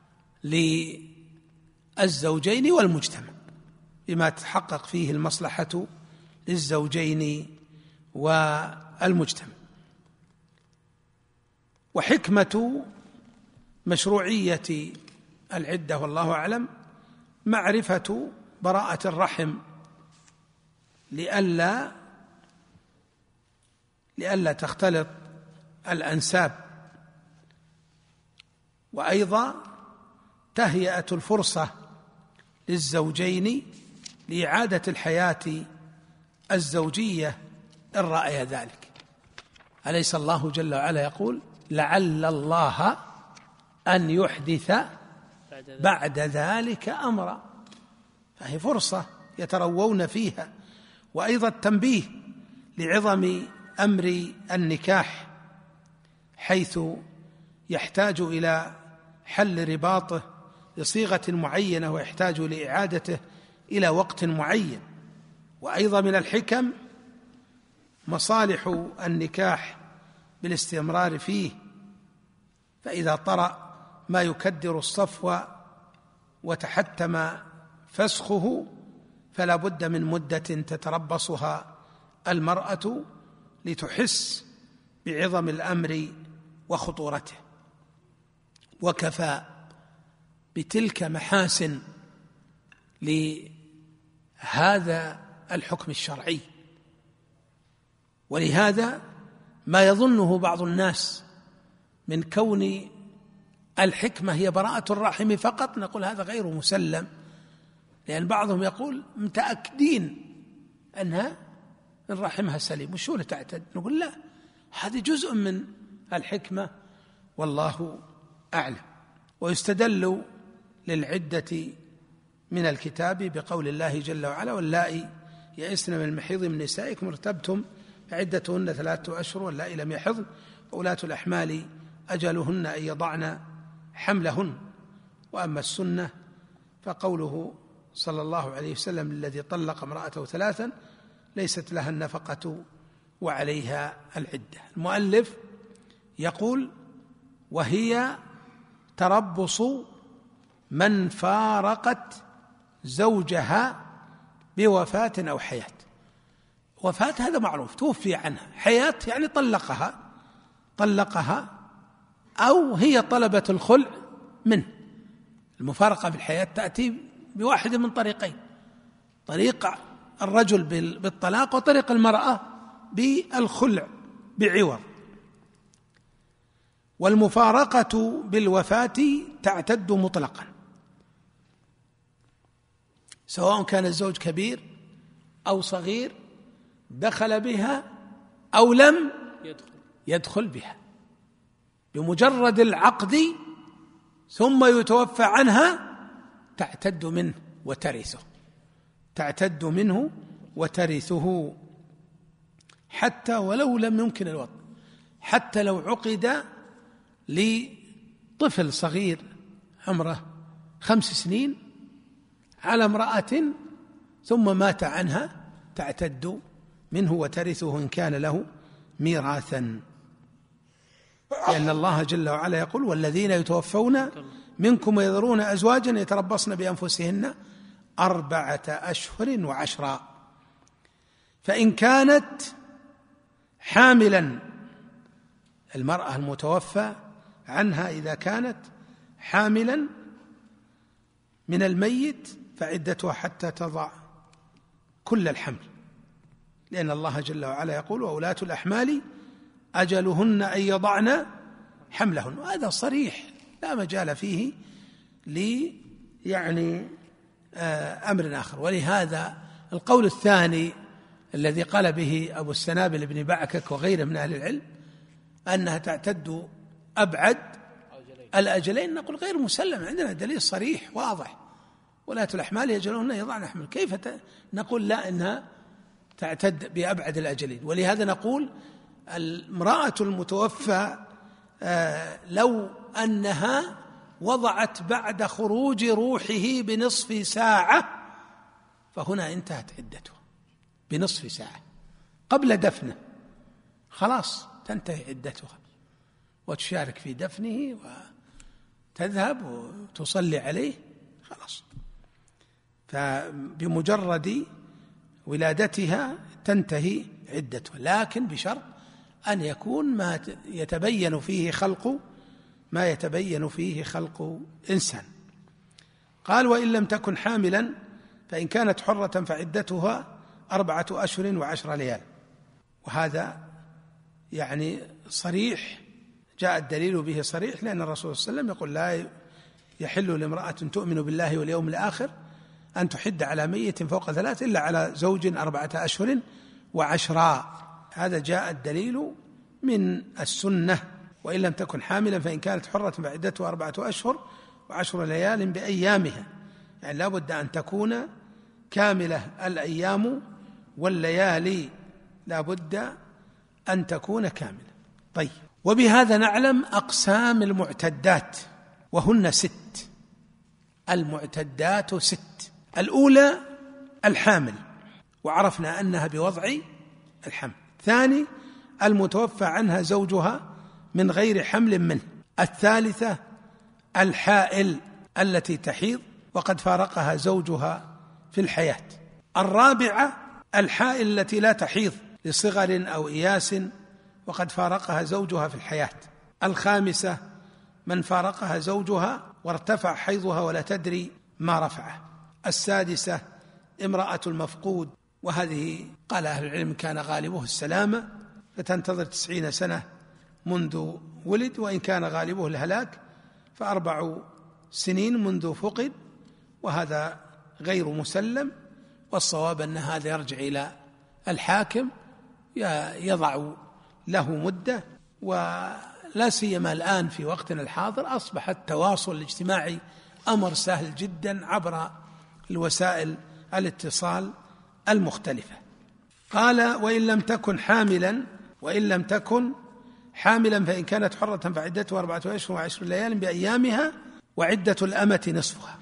للزوجين والمجتمع، بما تتحقق فيه المصلحة للزوجين والمجتمع. وحكمة مشروعية العدة والله أعلم معرفة براءة الرحم لئلا لئلا تختلط الأنساب، وأيضا تهيئة الفرصة للزوجين لإعادة الحياة الزوجية إن رأي ذلك. أليس الله جل وعلا يقول: لعل الله أن يحدث بعد ذلك أمرا؟ فهي فرصة يتروون فيها. وأيضا التنبيه لعظم أمر النكاح، حيث يحتاج إلى حل رباطه لصيغة معينة ويحتاج لإعادته إلى وقت معين. وأيضا من الحكم مصالح النكاح بالاستمرار فيه، فإذا طرأ ما يكدر الصفو وتحتم فسخه فلا بد من مدة تتربصها المرأة لتحس بعظم الأمر وخطورته. وكفى بتلك محاسن لهذا الحكم الشرعي. ولهذا ما يظنه بعض الناس من كون الحكمة هي براءة الرحم فقط، نقول هذا غير مسلم، لأن بعضهم يقول متأكدين أنها من رحمها سليم وشو تعتد، نقول لا، هذه جزء من الحكمة والله أعلم. ويستدل للعدة من الكتاب بقول الله جل وعلا: واللائي يئسن من المحيض من نسائكم ارتبتم فعدتهن ثلاثة أشهر واللائي لم يحضن وأولاة الأحمال أجلهن أن يضعن حملهن. وأما السنة فقوله صلى الله عليه وسلم: الذي طلق امرأته ثلاثا ليست لها النفقة وعليها العدة. المؤلف يقول: وهي تربص من فارقت زوجها بوفاة أو حياة. وفاة هذا معروف، توفي عنها. حياة يعني طلقها طلقها أو هي طلبت الخلع منه. المفارقة في الحياة تأتي بواحد من طريقين: طريق الرجل بالطلاق وطريق المرأة بالخلع بعوض. والمفارقة بالوفاة تعتد مطلقا، سواء كان الزوج كبير أو صغير دخل بها أو لم يدخل بها، بمجرد العقد ثم يتوفى عنها تعتد منه وترثه تعتد منه وترثه حتى ولو لم يمكن الوطء. حتى لو عقد لطفل صغير عمره خمس سنين على امرأة ثم مات عنها تعتد منه وترثه إن كان له ميراثا، لأن الله جل وعلا يقول: والذين يتوفون منكم ويذرون أزواجا يتربصن بأنفسهن أربعة أشهر وعشرا. فإن كانت حاملا، المرأة المتوفى عنها إذا كانت حاملا من الميت فعدتها حتى تضع كل الحمل، لأن الله جل وعلا يقول: وأولاة الأحمال أجلهن أن يضعن حملهن. وهذا صريح لا مجال فيه لي يعني أمر آخر. ولهذا القول الثاني الذي قال به أبو السنابل بن بعكك وغيره من أهل العلم أنها تعتد أبعد الأجلين، نقول غير مسلم، عندنا دليل صريح واضح: ولاة الأحمال يجلهن يضعن حمل. كيف نقول لا إنها تعتد بأبعد الأجلين؟ ولهذا نقول المرأة المتوفى لو أنها وضعت بعد خروج روحه بنصف ساعة فهنا انتهت عدتها، بنصف ساعة قبل دفنه خلاص تنتهي عدتها، وتشارك في دفنه وتذهب وتصلي عليه خلاص. فبمجرد ولادتها تنتهي عدتها، لكن بشرط أن يكون ما يتبين فيه خلق ما يتبين فيه خلق إنسان. قال: وإن لم تكن حاملا فإن كانت حرة فعدتها أربعة أشهر وعشر ليال. وهذا يعني صريح، جاء الدليل به صريح، لأن الرسول صلى الله عليه وسلم يقول: لا يحل لامرأة تؤمن بالله واليوم الآخر أن تحد على ميت فوق ثلاث إلا على زوج أربعة أشهر وعشرا. هذا جاء الدليل من السنة. وإن لم تكن حاملا فإن كانت حرة فعدتها أربعة أشهر وعشر ليال بأيامها، يعني لا بد أن تكون كاملة الأيام والليالي، لا بد أن تكون كاملة. طيب، وبهذا نعلم أقسام المعتدات، وهن ست. المعتدات ست: الأولى الحامل، وعرفنا أنها بوضع الحمل. ثاني: المتوفى عنها زوجها من غير حمل منه. الثالثة: الحائل التي تحيض وقد فارقها زوجها في الحياة. الرابعة: الحائل التي لا تحيض لصغر أو إياس وقد فارقها زوجها في الحياة. الخامسة: من فارقها زوجها وارتفع حيضها ولا تدري ما رفعه. السادسة: امرأة المفقود، وهذه قال أهل العلم كان غالبه السلامة فتنتظر تسعين سنة منذ ولد، وإن كان غالبه الهلاك فأربع سنين منذ فقد، وهذا غير مسلم. والصواب أن هذا يرجع إلى الحاكم يضع له مدة، لا سيما الآن في وقتنا الحاضر أصبح التواصل الاجتماعي أمر سهل جدا عبر الوسائل الاتصال المختلفة. قال وإن لم تكن حاملا وإن لم تكن حاملا فإن كانت حرة فعدتها أربعة أشهر وعشر ليال بأيامها وعدة الأمة نصفها،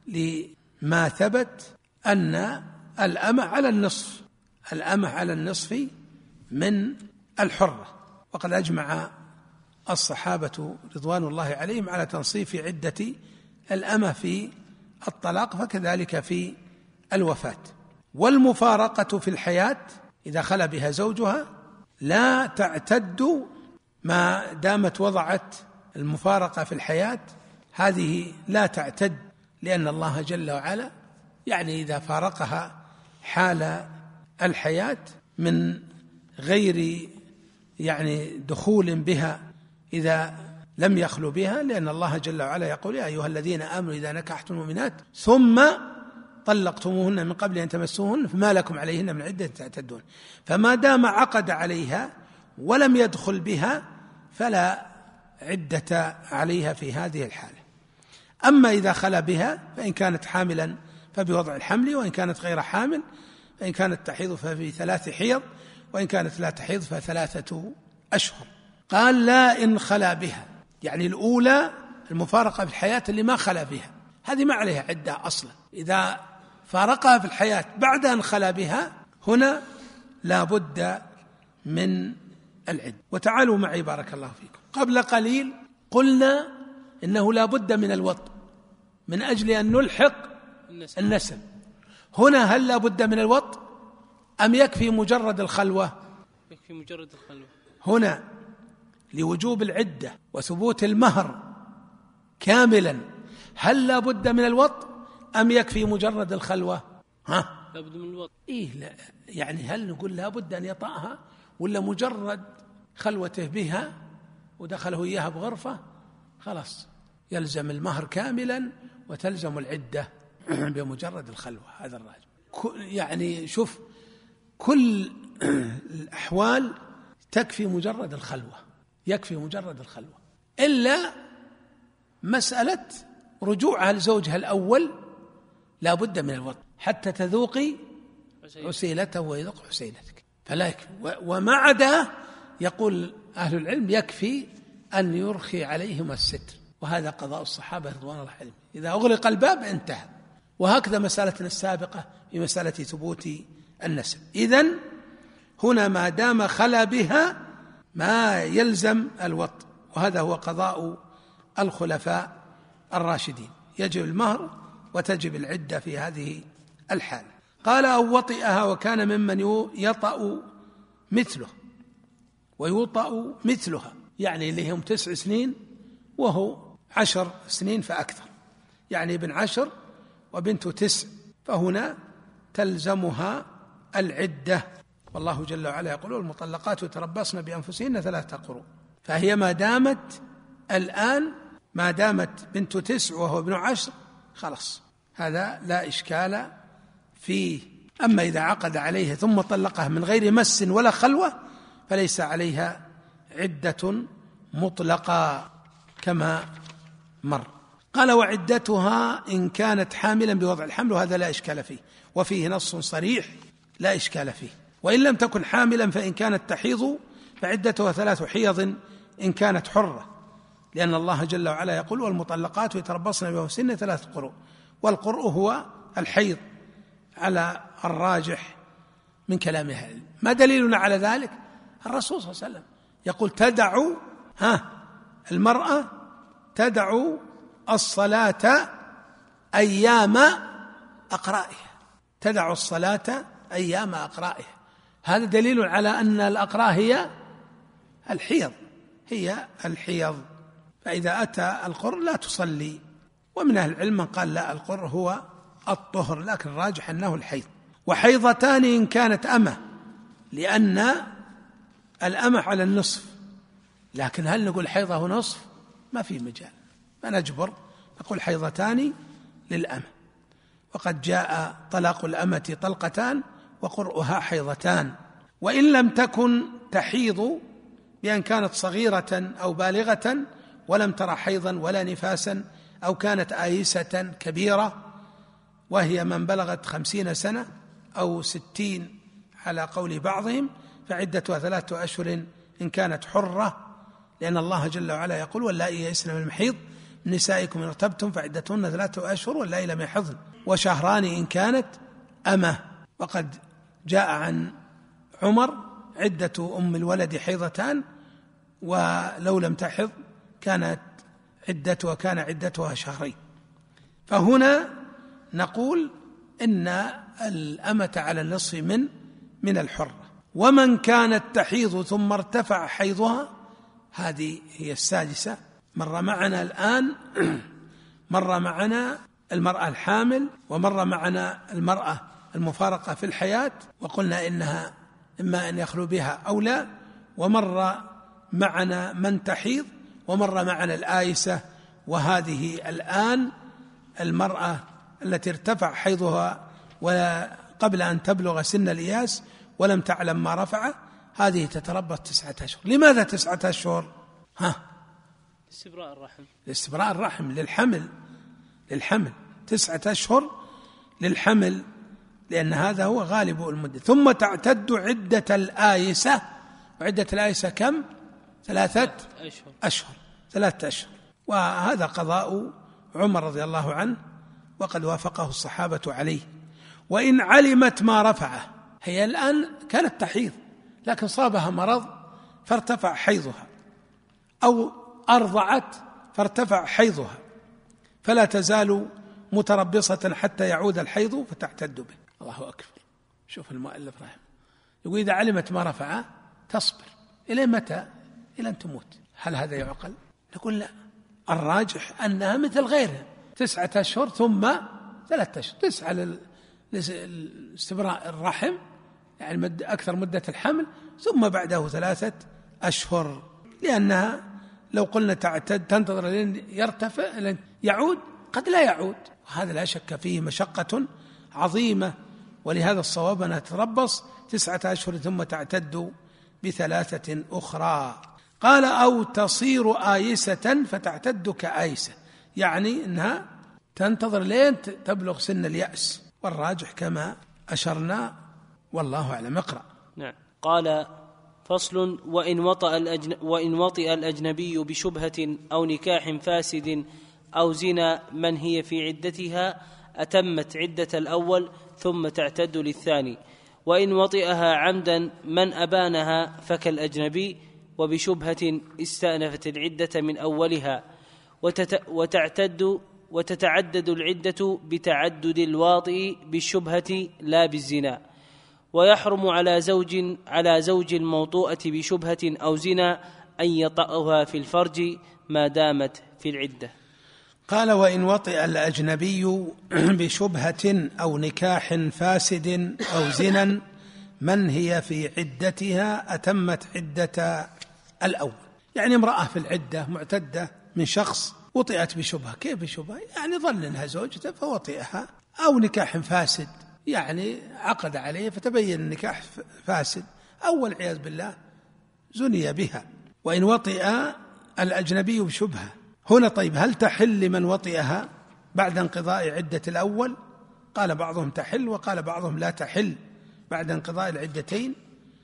لما ثبت أن الأمة على النصف الأمة على النصف من الحرة. وقد أجمع الصحابة رضوان الله عليهم على تنصيف عدة الأمة في الطلاق، فكذلك في الوفاة. والمفارقة في الحياة إذا خلا بها زوجها لا تعتد ما دامت وضعت المفارقة في الحياة، هذه لا تعتد، لأن الله جل وعلا يعني إذا فارقها حال الحياة من غير يعني دخول بها إذا لم يخلو بها، لأن الله جل وعلا يقول يا أيها الذين آمنوا إذا نكحتم المؤمنات ثم طلقتموهن من قبل أن تمسوهن فما لكم عليهن من عدة تعتدون، فما دام عقد عليها ولم يدخل بها فلا عدة عليها في هذه الحالة. أما إذا خلا بها فإن كانت حاملا فبوضع الحمل، وإن كانت غير حامل فإن كانت تحيض ففي ثلاث حيض، وإن كانت لا تحيض فثلاثة أشهر. قال لا إن خلا بها، يعني الأولى المفارقة في الحياة اللي ما خلا بها هذه ما عليها عدة أصلا، إذا فارقها في الحياة بعد أن خلا بها هنا لا بد من العدة. وتعالوا معي بارك الله فيكم، قبل قليل قلنا إنه لا بد من الوطء من أجل أن نلحق النسب. هنا هل لا بد من الوطء أم يكفي مجرد الخلوة؟ يكفي مجرد الخلوة. هنا لوجوب العدة وثبوت المهر كاملا هل لا بد من الوطء أم يكفي مجرد الخلوة؟ ها؟ لا بد من الوطء. إيه لا يعني هل نقول لا بد أن يطأها ولا مجرد خلوته بها ودخله إياها بغرفة خلاص يلزم المهر كاملا وتلزم العدة بمجرد الخلوة؟ هذا الراجل يعني شوف كل الأحوال تكفي مجرد الخلوة، يكفي مجرد الخلوة، إلا مسألة رجوعها لزوجها الأول لا بد من الوطء حتى تذوقي عسيلته ويذوق عسيلتك فلا يكفي. وما عدا يقول أهل العلم يكفي أن يرخي عليهم الستر، وهذا قضاء الصحابة رضوان الله عليهم، إذا أغلق الباب انتهى. وهكذا مسألتنا السابقة في مسألة ثبوت النسب. إذن هنا ما دام خلا بها ما يلزم الوطء، وهذا هو قضاء الخلفاء الراشدين، يجب المهر وتجب العدة في هذه الحالة. قال أو وطئها وكان ممن يطأ مثله ويوطأ مثلها، يعني اللي هم تسع سنين وهو عشر سنين فأكثر، يعني ابن عشر وبنت تسع، فهنا تلزمها العدة. والله جل وعلا يقول المطلقات يتربصن بأنفسهن ثلاثة قروء، فهي ما دامت الآن ما دامت بنت تسع وهو ابن عشر خلاص هذا لا إشكال فيه. أما إذا عقد عليها ثم طلقها من غير مس ولا خلوة فليس عليها عدة مطلقة كما مر. قال وعدتها إن كانت حاملا بوضع الحمل، وهذا لا إشكال فيه، وفيه نص صريح لا إشكال فيه. وإن لم تكن حاملا فإن كانت تحيض فعدتها ثلاث حيض إن كانت حرة، لأن الله جل وعلا يقول والمطلقات يتربصن بأنفسهن ثلاث قروء، والقرء هو الحيض على الراجح من كلام أهل العلم. ما دليلنا على ذلك؟ الرسول صلى الله عليه وسلم يقول تدع ها المرأة تدع الصلاة أيام أقرائها، تدع الصلاة أيام أقرائها، هذا دليل على أن الأقراء هي الحيض هي الحيض فإذا أتى القر لا تصلي. ومن أهل العلم من قال لا القر هو الطهر، لكن الراجح أنه الحيض. وحيضتان إن كانت أمة، لأن الأمة على النصف، لكن هل نقول حيضه نصف؟ ما في مجال، فنجبر نقول حيضتان للأمة. وقد جاء طلاق الأمة طلقتان وقرؤها حيضتان. وإن لم تكن تحيض بأن كانت صغيرة أو بالغة ولم ترى حيضا ولا نفاسا، أو كانت آيسة كبيرة وهي من بلغت خمسين سنة أو ستين على قول بعضهم، فعدتها ثلاثة أشهر إن كانت حرة، لأن الله جل وعلا يقول واللائي يئسن من المحيض من نسائكم إن ارتبتم فعدتهن ثلاثة أشهر واللائي لم يحضن، وشهران إن كانت أمة. وقد جاء عن عمر عدة أم الولد حيضتان، ولو لم تحض كانت عدتها كان عدتها شهرين. فهنا نقول إن الأمة على النصف من من الحرة. ومن كانت تحيض ثم ارتفع حيضها، هذه هي السادسة. مر معنا الآن مر معنا المرأة الحامل، ومر معنا المرأة المفارقة في الحياة، وقلنا إنها إما أن يخلو بها أو لا، ومر معنا من تحيض، ومر معنا الآيسة، وهذه الآن المرأة التي ارتفع حيضها وقبل أن تبلغ سن الإياس ولم تعلم ما رفعه، هذه تتربص تسعة أشهر. لماذا تسعة أشهر؟ ها استبراء الرحم. استبراء الرحم للحمل للحمل تسعة أشهر للحمل، لأن هذا هو غالب المدة. ثم تعتد عدة الآيسة، وعدة الآيسة كم؟ ثلاثة أشهر, أشهر. ثلاثة أشهر. وهذا قضاء عمر رضي الله عنه، وقد وافقه الصحابة عليه. وإن علمت ما رفعه، هي الآن كانت تحيض لكن صابها مرض فارتفع حيضها، أو أرضعت فارتفع حيضها، فلا تزال متربصة حتى يعود الحيض فتعتد به. الله أكبر. شوف المؤلف رحمه يقول إذا علمت ما رفعه تصبر إلى متى؟ إلى أن تموت. هل هذا يعقل؟ نقول لا، الراجح أنها مثل غيرها، تسعة أشهر ثم ثلاثة أشهر. تسعة لاستبراء الرحم يعني مد أكثر مدة الحمل، ثم بعده ثلاثة أشهر، لأنها لو قلنا تعتد تنتظر لين يرتفع لين يعود قد لا يعود، وهذا لا شك فيه مشقة عظيمة. ولهذا الصواب أنها تتربص تسعة أشهر ثم تعتد بثلاثة أخرى. قال أو تصير آيسة فتعتد كآيسة، يعني أنها تنتظر لين تبلغ سن اليأس، والراجح كما أشرنا والله أعلم. اقرأ. نعم. قال فصل وإن وطأ, الأجن وإن وطئ الأجنبي بشبهة أو نكاح فاسد أو زنا من هي في عدتها أتمت عدة الأول ثم تعتد للثاني. وإن وطئها عمدا من أبانها فكالأجنبي، وبشبهة استأنفت العدة من أولها، وتعتد وتتعدد العدة بتعدد الواطئ بالشبهة لا بالزنا. ويحرم على زوج على زوج الموطوءة بشبهة أو زنا أن يطأها في الفرج ما دامت في العدة. قال وإن وطئ الأجنبي بشبهة أو نكاح فاسد أو زنا من هي في عدتها أتمت عدة الأول. يعني امرأة في العدة معتدة من شخص وطئت بشبهة. كيف بشبهة؟ يعني ظن أنها زوجته فوطئها، أو نكاح فاسد يعني عقد عليه فتبين النكاح فاسد، أو والعياذ بالله زني بها. وإن وطئ الأجنبي بشبهة هنا، طيب هل تحل لمن وطئها بعد انقضاء عدة الأول؟ قال بعضهم تحل، وقال بعضهم لا تحل بعد انقضاء العدتين.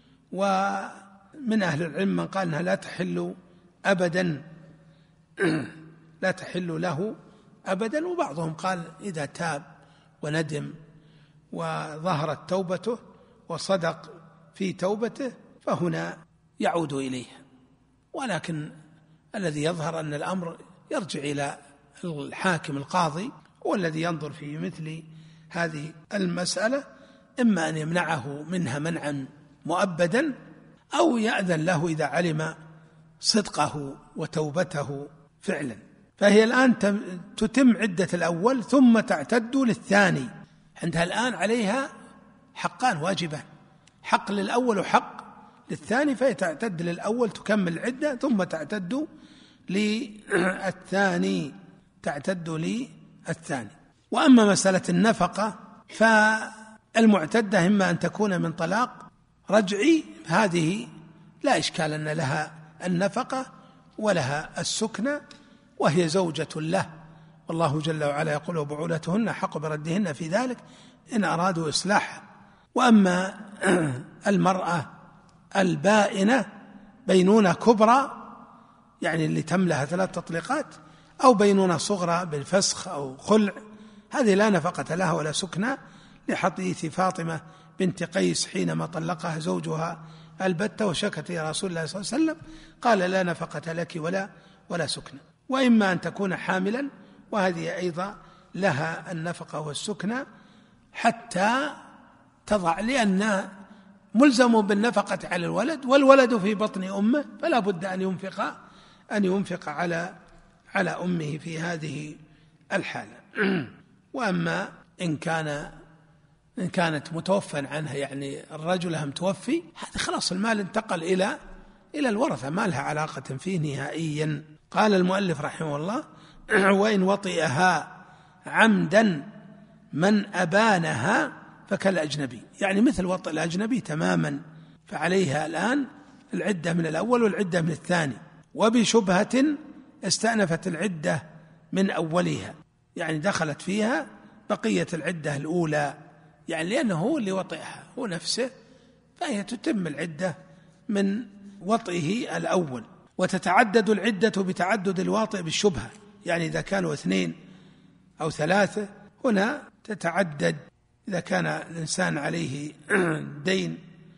ومن أهل العلم من قال أنها لا تحل أبدا لا تحل له أبدا، وبعضهم قال إذا تاب وندم وظهرت توبته وصدق في توبته فهنا يعود إليها. ولكن الذي يظهر أن الأمر يرجع إلى الحاكم القاضي هو الذي ينظر في مثل هذه المسألة، إما أن يمنعه منها منعا مؤبدا، أو يأذن له إذا علم صدقه وتوبته فعلا. فهي الآن تتم عدة الأول ثم تعتد للثاني. عندها الآن عليها حقان واجبان، حق للأول وحق للثاني، فهي تعتد للأول تكمل العدة ثم تعتد للثاني تعتد للثاني. وأما مسألة النفقة فالمعتدة إما أن تكون من طلاق رجعي، هذه لا إشكال أن لها النفقة ولها السكنى وهي زوجة له، والله جل وعلا يقول وبعولتهن حق بردهن في ذلك إن أرادوا إصلاحا. وأما المرأة البائنة بينونة كبرى يعني اللي تملها ثلاث تطليقات، أو بينونة صغرى بالفسخ أو خلع، هذه لا نفقة لها ولا سكنى، لحديث فاطمة بنت قيس حينما طلقها زوجها البتة وشكت إلى رسول الله صلى الله عليه وسلم قال لا نفقة لك ولا ولا سكنى. وإما أن تكون حاملا وهذه أيضا لها النفقة والسكنى حتى تضع، لأن ملزم بالنفقة على الولد والولد في بطن أمه، فلا بد أن ينفق أن ينفق على على أمه في هذه الحالة. وأما إن كان إن كانت متوفى عنها يعني الرجل هم توفي، هذا خلاص المال انتقل إلى إلى الورثة، ما لها علاقة فيه نهائيا. قال المؤلف رحمه الله وإن وطئها عمدا من أبانها فكالأجنبي، يعني مثل وطئ الأجنبي تماما، فعليها الآن العدة من الأول والعدة من الثاني، وبشبهة استأنفت العدة من أولها، يعني دخلت فيها بقية العدة الأولى، يعني لأنه هو اللي وطئها هو نفسه، فهي تتم العدة من وطئه الأول. وتتعدد العدة بتعدد الواطئ بالشبهة، يعني إذا كانوا اثنين أو ثلاثة هنا تتعدد. إذا كان الإنسان عليه دين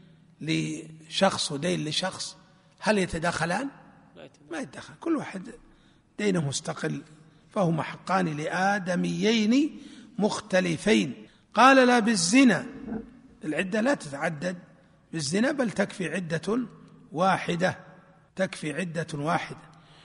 لشخص ودين لشخص هل يتداخلان؟ ما يتداخل، كل واحد دينه مستقل، فهما حقان لآدميين مختلفين. قال لا بالزنا، العدة لا تتعدد بالزنا بل تكفي عدة واحدة، تكفي عدة واحدة.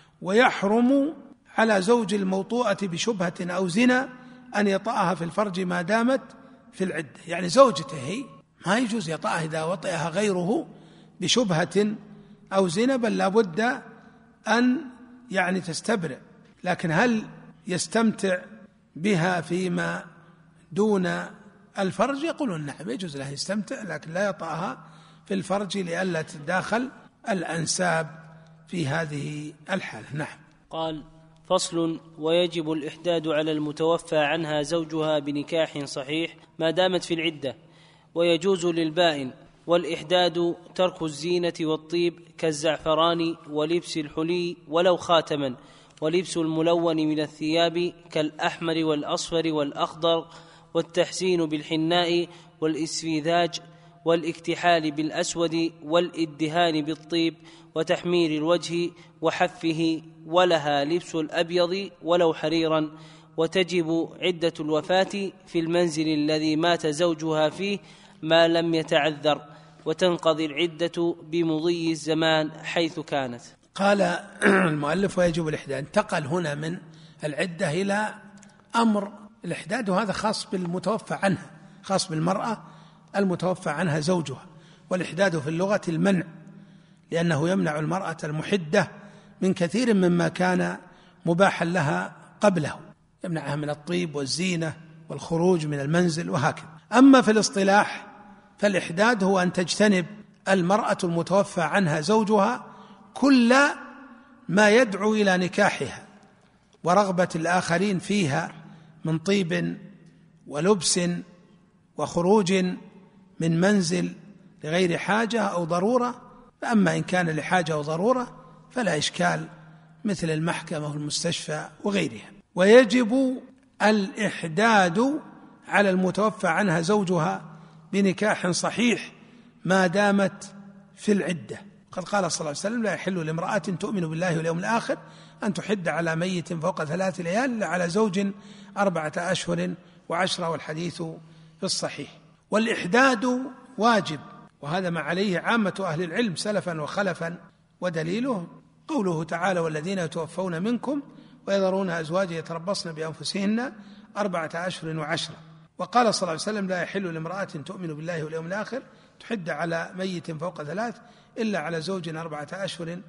ويحرم على زوج الموطوءة بشبهة أو زنا أن يطأها في الفرج ما دامت في العدة، يعني زوجته هي ما يجوز يطأها إذا وطئها غيره بشبهة أو زنا، بل لابد أن يعني تستبرئ. لكن هل يستمتع بها فيما دون الفرج؟ يقولون نعم يجوز له يستمتع، لكن لا يطأها في الفرج لئلا تتداخل الأنساب في هذه الحالة. نعم. قال فصل ويجب الإحداد على المتوفى عنها زوجها بنكاح صحيح ما دامت في العدة، ويجوز للبائن. والإحداد ترك الزينة والطيب كالزعفران ولبس الحلي ولو خاتما، ولبس الملون من الثياب كالأحمر والأصفر والأخضر، والتحسين بالحناء والإسفيذاج، والاكتحال بالأسود، والإدهان بالطيب، وتحمير الوجه وحفه، ولها لبس الأبيض ولو حريرا. وتجب عدة الوفاة في المنزل الذي مات زوجها فيه ما لم يتعذر، وتنقضي العدة بمضي الزمان حيث كانت. قال المؤلف ويجب الإحداد، انتقل هنا من العدة إلى أمر الإحداد، وهذا خاص بالمتوفى عنها، خاص بالمرأة المتوفى عنها زوجها. والإحداد في اللغة المنع، لأنه يمنع المرأة المحدة من كثير مما كان مباحا لها قبله، يمنعها من الطيب والزينة والخروج من المنزل وهكذا. أما في الاصطلاح فالإحداد هو أن تجتنب المرأة المتوفى عنها زوجها كل ما يدعو إلى نكاحها ورغبة الآخرين فيها من طيب ولبس وخروج من منزل لغير حاجة أو ضرورة. فأما إن كان لحاجة أو ضرورة فلا إشكال، مثل المحكمة والمستشفى وغيرها. ويجب الإحداد على المتوفى عنها زوجها بنكاح صحيح ما دامت في العدة. قد قال صلى الله عليه وسلم لا يحل لامرأة تؤمن بالله واليوم الآخر أن تحد على ميت فوق ثلاث ليال على زوج أربعة أشهر وعشرة، والحديث في الصحيح. والإحداد واجب، وهذا ما عليه عامة أهل العلم سلفا وخلفا، ودليله قوله تعالى والذين يتوفون منكم ويذرون أزواجا يتربصن بأنفسهن أربعة أشهر وعشرة. وقال صلى الله عليه وسلم لا يحل لامرأة تؤمن بالله واليوم الآخر تحد على ميت فوق ثلاث إلا على زوج أربعة أشهر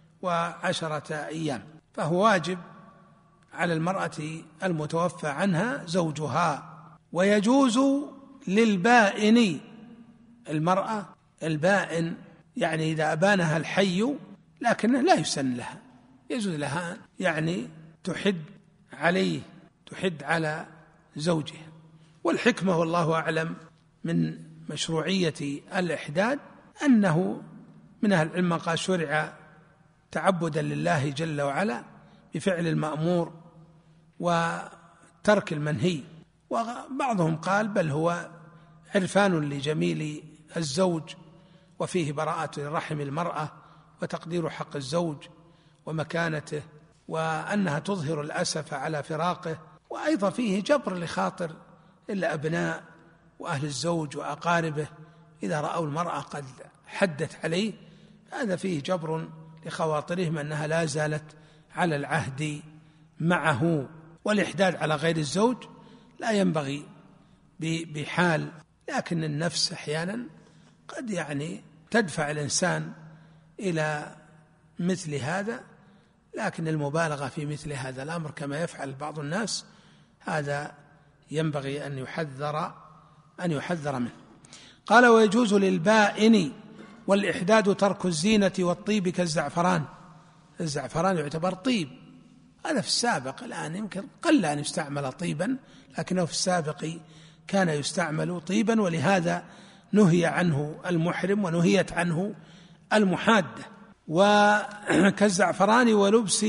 وعشرة أيام. فهو واجب على المرأة المتوفى عنها زوجها. ويجوز للبائن، المرأة البائن يعني إذا أبانها الحي لكنه لا يسن لها، يجوز لها يعني تحد عليه، تحد على زوجها. والحكمة والله أعلم من مشروعية الإحداد أنه من أهل العلم قال شرع تعبدا لله جل وعلا بفعل المأمور وترك المنهي، وبعضهم قال بل هو عرفان لجميل الزوج وفيه براءة لرحم المرأة وتقدير حق الزوج ومكانته، وأنها تظهر الأسف على فراقه، وأيضا فيه جبر لخاطر إلا أبناء وأهل الزوج وأقاربه إذا رأوا المرأة قد حدت عليه، هذا فيه جبر لخواطرهم أنها لا زالت على العهد معه. والإحداد على غير الزوج لا ينبغي بحال، لكن النفس أحيانا قد يعني تدفع الإنسان إلى مثل هذا، لكن المبالغة في مثل هذا الأمر كما يفعل بعض الناس هذا ينبغي أن يحذر أن يحذر منه. قال ويجوز للبائن والإحداد ترك الزينة والطيب كالزعفران. الزعفران يعتبر طيب، هذا في السابق، الآن يمكن قل أن يستعمل طيبا، لكنه في السابق كان يستعمل طيبا، ولهذا نهي عنه المحرم ونهيت عنه المحادة. وكالزعفران ولبس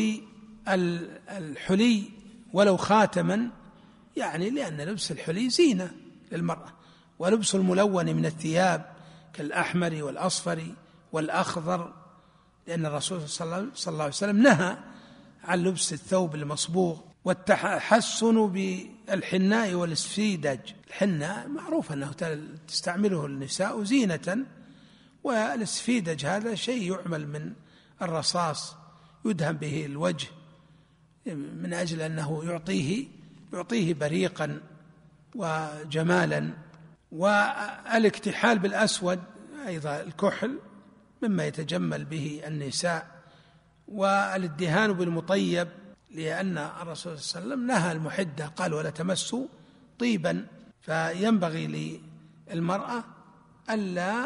الحلي ولو خاتما، يعني لأن لبس الحلي زينة للمرأة، ولبس الملون من الثياب كالأحمر والأصفر والأخضر، لأن الرسول صلى الله عليه وسلم نهى عن لبس الثوب المصبوغ. والتحسن بالحناء والاسفيدج، الحناء معروف أنه تستعمله النساء زينة، والاسفيدج هذا شيء يعمل من الرصاص يدهن به الوجه من أجل أنه يعطيه يعطيه بريقا وجمالا. والاكتحال بالأسود أيضا الكحل مما يتجمل به النساء. والادهان بالمطيب، لأن الرسول صلى الله عليه وسلم نهى المحدة قال ولا تمسوا طيبا، فينبغي للمرأة ألا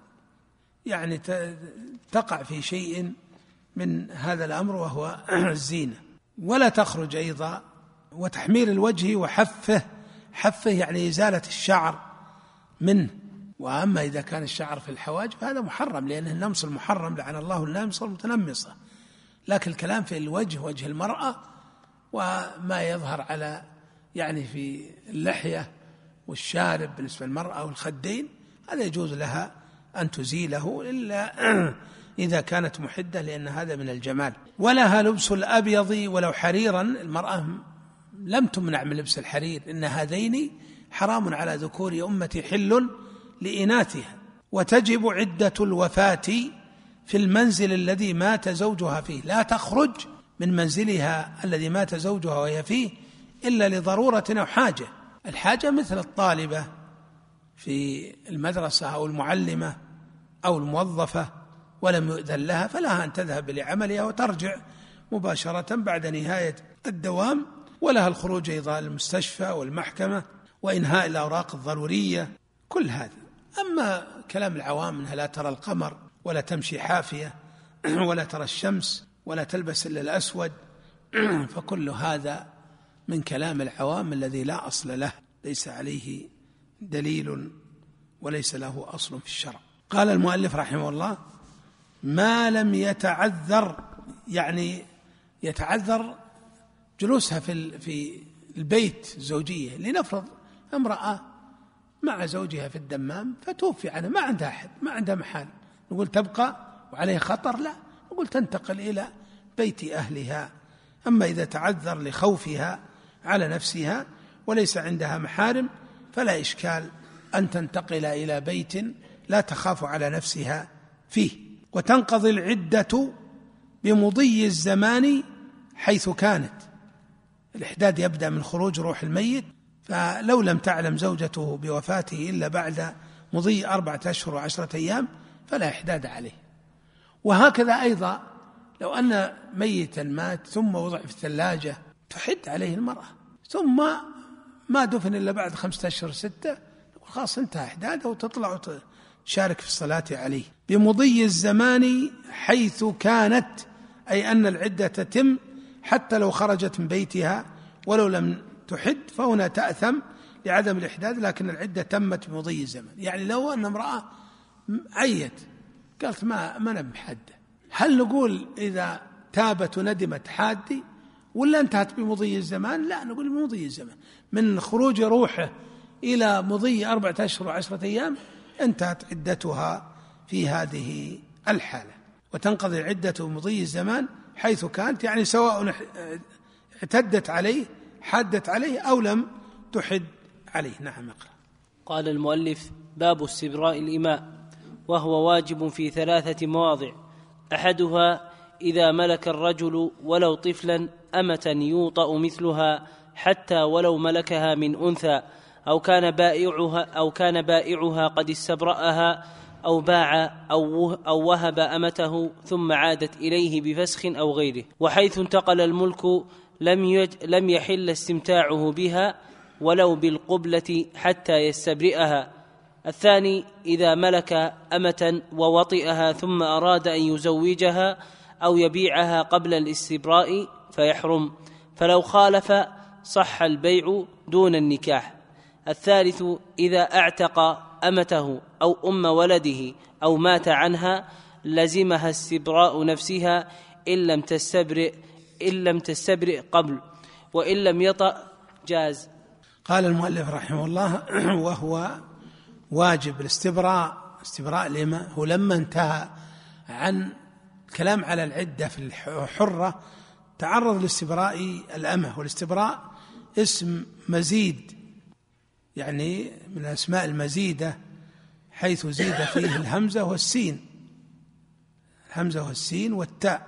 يعني تقع في شيء من هذا الأمر وهو الزينة. ولا تخرج أيضا. وتحمير الوجه وحفه، حفه يعني إزالة الشعر منه. وأما إذا كان الشعر في الحواجب فهذا محرم، لأن النمص المحرم لعن الله النامصة والمتنمصة. لكن الكلام في الوجه، وجه المرأة وما يظهر على يعني في اللحية والشارب بالنسبة للمرأة والخدين، هذا يجوز لها أن تزيله إلا إذا كانت محدة، لأن هذا من الجمال. ولها لبس الأبيض ولو حريرا، المرأة لم تمنع من لبس الحرير، إن هذين حرام على ذكور أمتي حل لإناثها. وتجب عدة الوفاة في المنزل الذي مات زوجها فيه، لا تخرج من منزلها الذي مات زوجها وهي فيه إلا لضرورة أو حاجة. الحاجة مثل الطالبة في المدرسة أو المعلمة أو الموظفة ولم يؤذن لها، فلها أن تذهب لعملها وترجع مباشرة بعد نهاية الدوام. ولها الخروج أيضا للمستشفى والمحكمة وإنهاء الأوراق الضرورية، كل هذا. أما كلام العوام أنها لا ترى القمر ولا تمشي حافية ولا ترى الشمس ولا تلبس إلا الأسود، فكل هذا من كلام العوام الذي لا أصل له، ليس عليه دليل وليس له أصل في الشرع. قال المؤلف رحمه الله ما لم يتعذر، يعني يتعذر جلوسها في في البيت الزوجية. لنفرض امرأة مع زوجها في الدمام فتوفي عنها، ما عندها أحد، ما عندها محال، نقول تبقى وعليه خطر؟ لا، نقول تنتقل إلى بيت أهلها. أما إذا تعذر لخوفها على نفسها وليس عندها محارم فلا إشكال أن تنتقل إلى بيت لا تخاف على نفسها فيه. وتنقضي العدة بمضي الزمان حيث كانت. الإحداد يبدأ من خروج روح الميت، فلو لم تعلم زوجته بوفاته إلا بعد مضي أربعة أشهر وعشرة أيام فلا إحداد عليه. وهكذا أيضا لو أن ميتا مات ثم وضع في الثلاجة تحد عليه المرأة، ثم ما دفن إلا بعد خمسة أشهر ستة، خلاص انتهى إحداده وتطلع شارك في الصلاة عليه بمضي الزمان حيث كانت، أي أن العدة تتم حتى لو خرجت من بيتها ولو لم تحد، فهنا تأثم لعدم الإحداث، لكن العدة تمت بمضي الزمان. يعني لو أن امرأة عيت قالت ما ما أنا بحدة، هل نقول إذا تابت وندمت حادي ولا انتهت بمضي الزمان؟ لا، نقول بمضي الزمان، من خروج روحه إلى مضي أربعة أشهر وعشرة أيام انتهت عدتها في هذه الحالة، وتنقضي العدة بمضي الزمان حيث كانت، يعني سواء اعتدت عليه حادت عليه أو لم تحد عليه. نعم، اقرأ. قال المؤلف: باب استبراء الإماء، وهو واجب في ثلاثة مواضع: أحدها إذا ملك الرجل ولو طفلا أمة يوطأ مثلها حتى ولو ملكها من أنثى، أو كان بائعها أو كان بائعها قد استبرأها، أو باع أو أو وهب أمته ثم عادت إليه بفسخ أو غيره. وحيث انتقل الملك لم يج لم يحل استمتاعه بها ولو بالقبلة حتى يستبرئها. الثاني إذا ملك أمة ووطئها ثم أراد أن يزوجها أو يبيعها قبل الاستبراء فيحرم، فلو خالف صح البيع دون النكاح. الثالث إذا اعتق أمته أو أم ولده أو مات عنها لزمها استبراء نفسها إن لم تستبرئ إن لم تستبرئ قبل، وإن لم يطأ جاز. قال المؤلف رحمه الله: وهو واجب الاستبراء، استبراء الإماء، هو لما انتهى عن الكلام على العدة في الحرة تعرض لاستبراء الأمة، والاستبراء اسم مزيد، يعني من الأسماء المزيدة، حيث زيد فيه الهمزة والسين، الهمزة والسين والتاء،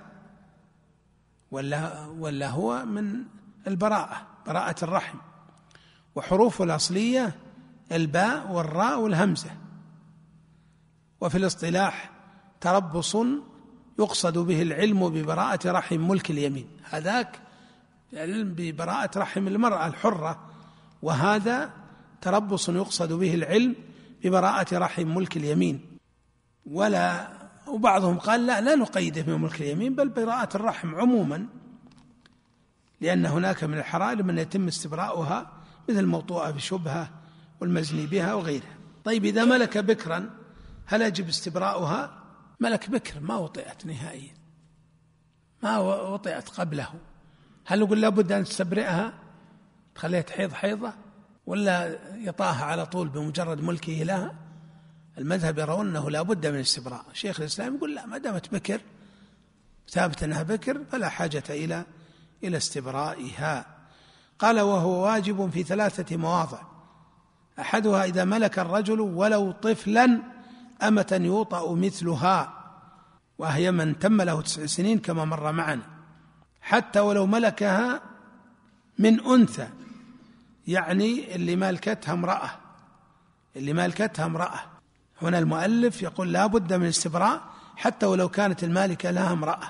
ولا, ولا هو من البراءة، براءة الرحم، وحروفه الأصلية الباء والراء والهمزة. وفي الاصطلاح تربص يقصد به العلم ببراءة رحم ملك اليمين، هذاك العلم ببراءة رحم المرأة الحرة، وهذا تربص يقصد به العلم ببراءة رحم ملك اليمين. ولا وبعضهم قال لا لا نقيده بملك اليمين بل براءة الرحم عموما، لأن هناك من الحرائر من يتم استبراؤها مثل الموطوءة بشبهة والمزني بها وغيرها. طيب إذا ملك بكرا هل يجب استبراؤها؟ ملك بكر ما وطئت نهائيا، ما وطئت قبله، هل نقول لابد أن تستبرئها تخليها تحيض حيضة ولا يطاها على طول بمجرد ملكه لها؟ المذهب يرون أنه لابد من استبراء. شيخ الإسلام يقول لا، ما دامت بكر ثابت أنها بكر فلا حاجة إلى إلى استبرائها. قال: وهو واجب في ثلاثة مواضع: أحدها إذا ملك الرجل ولو طفلا أمة يوطأ مثلها، وهي من تم له تسع سنين كما مر معنا، حتى ولو ملكها من أنثى، يعني اللي مالكتها امرأة، اللي مالكتها امرأة. هنا المؤلف يقول لا بد من استبراء حتى ولو كانت المالكة لها امرأة.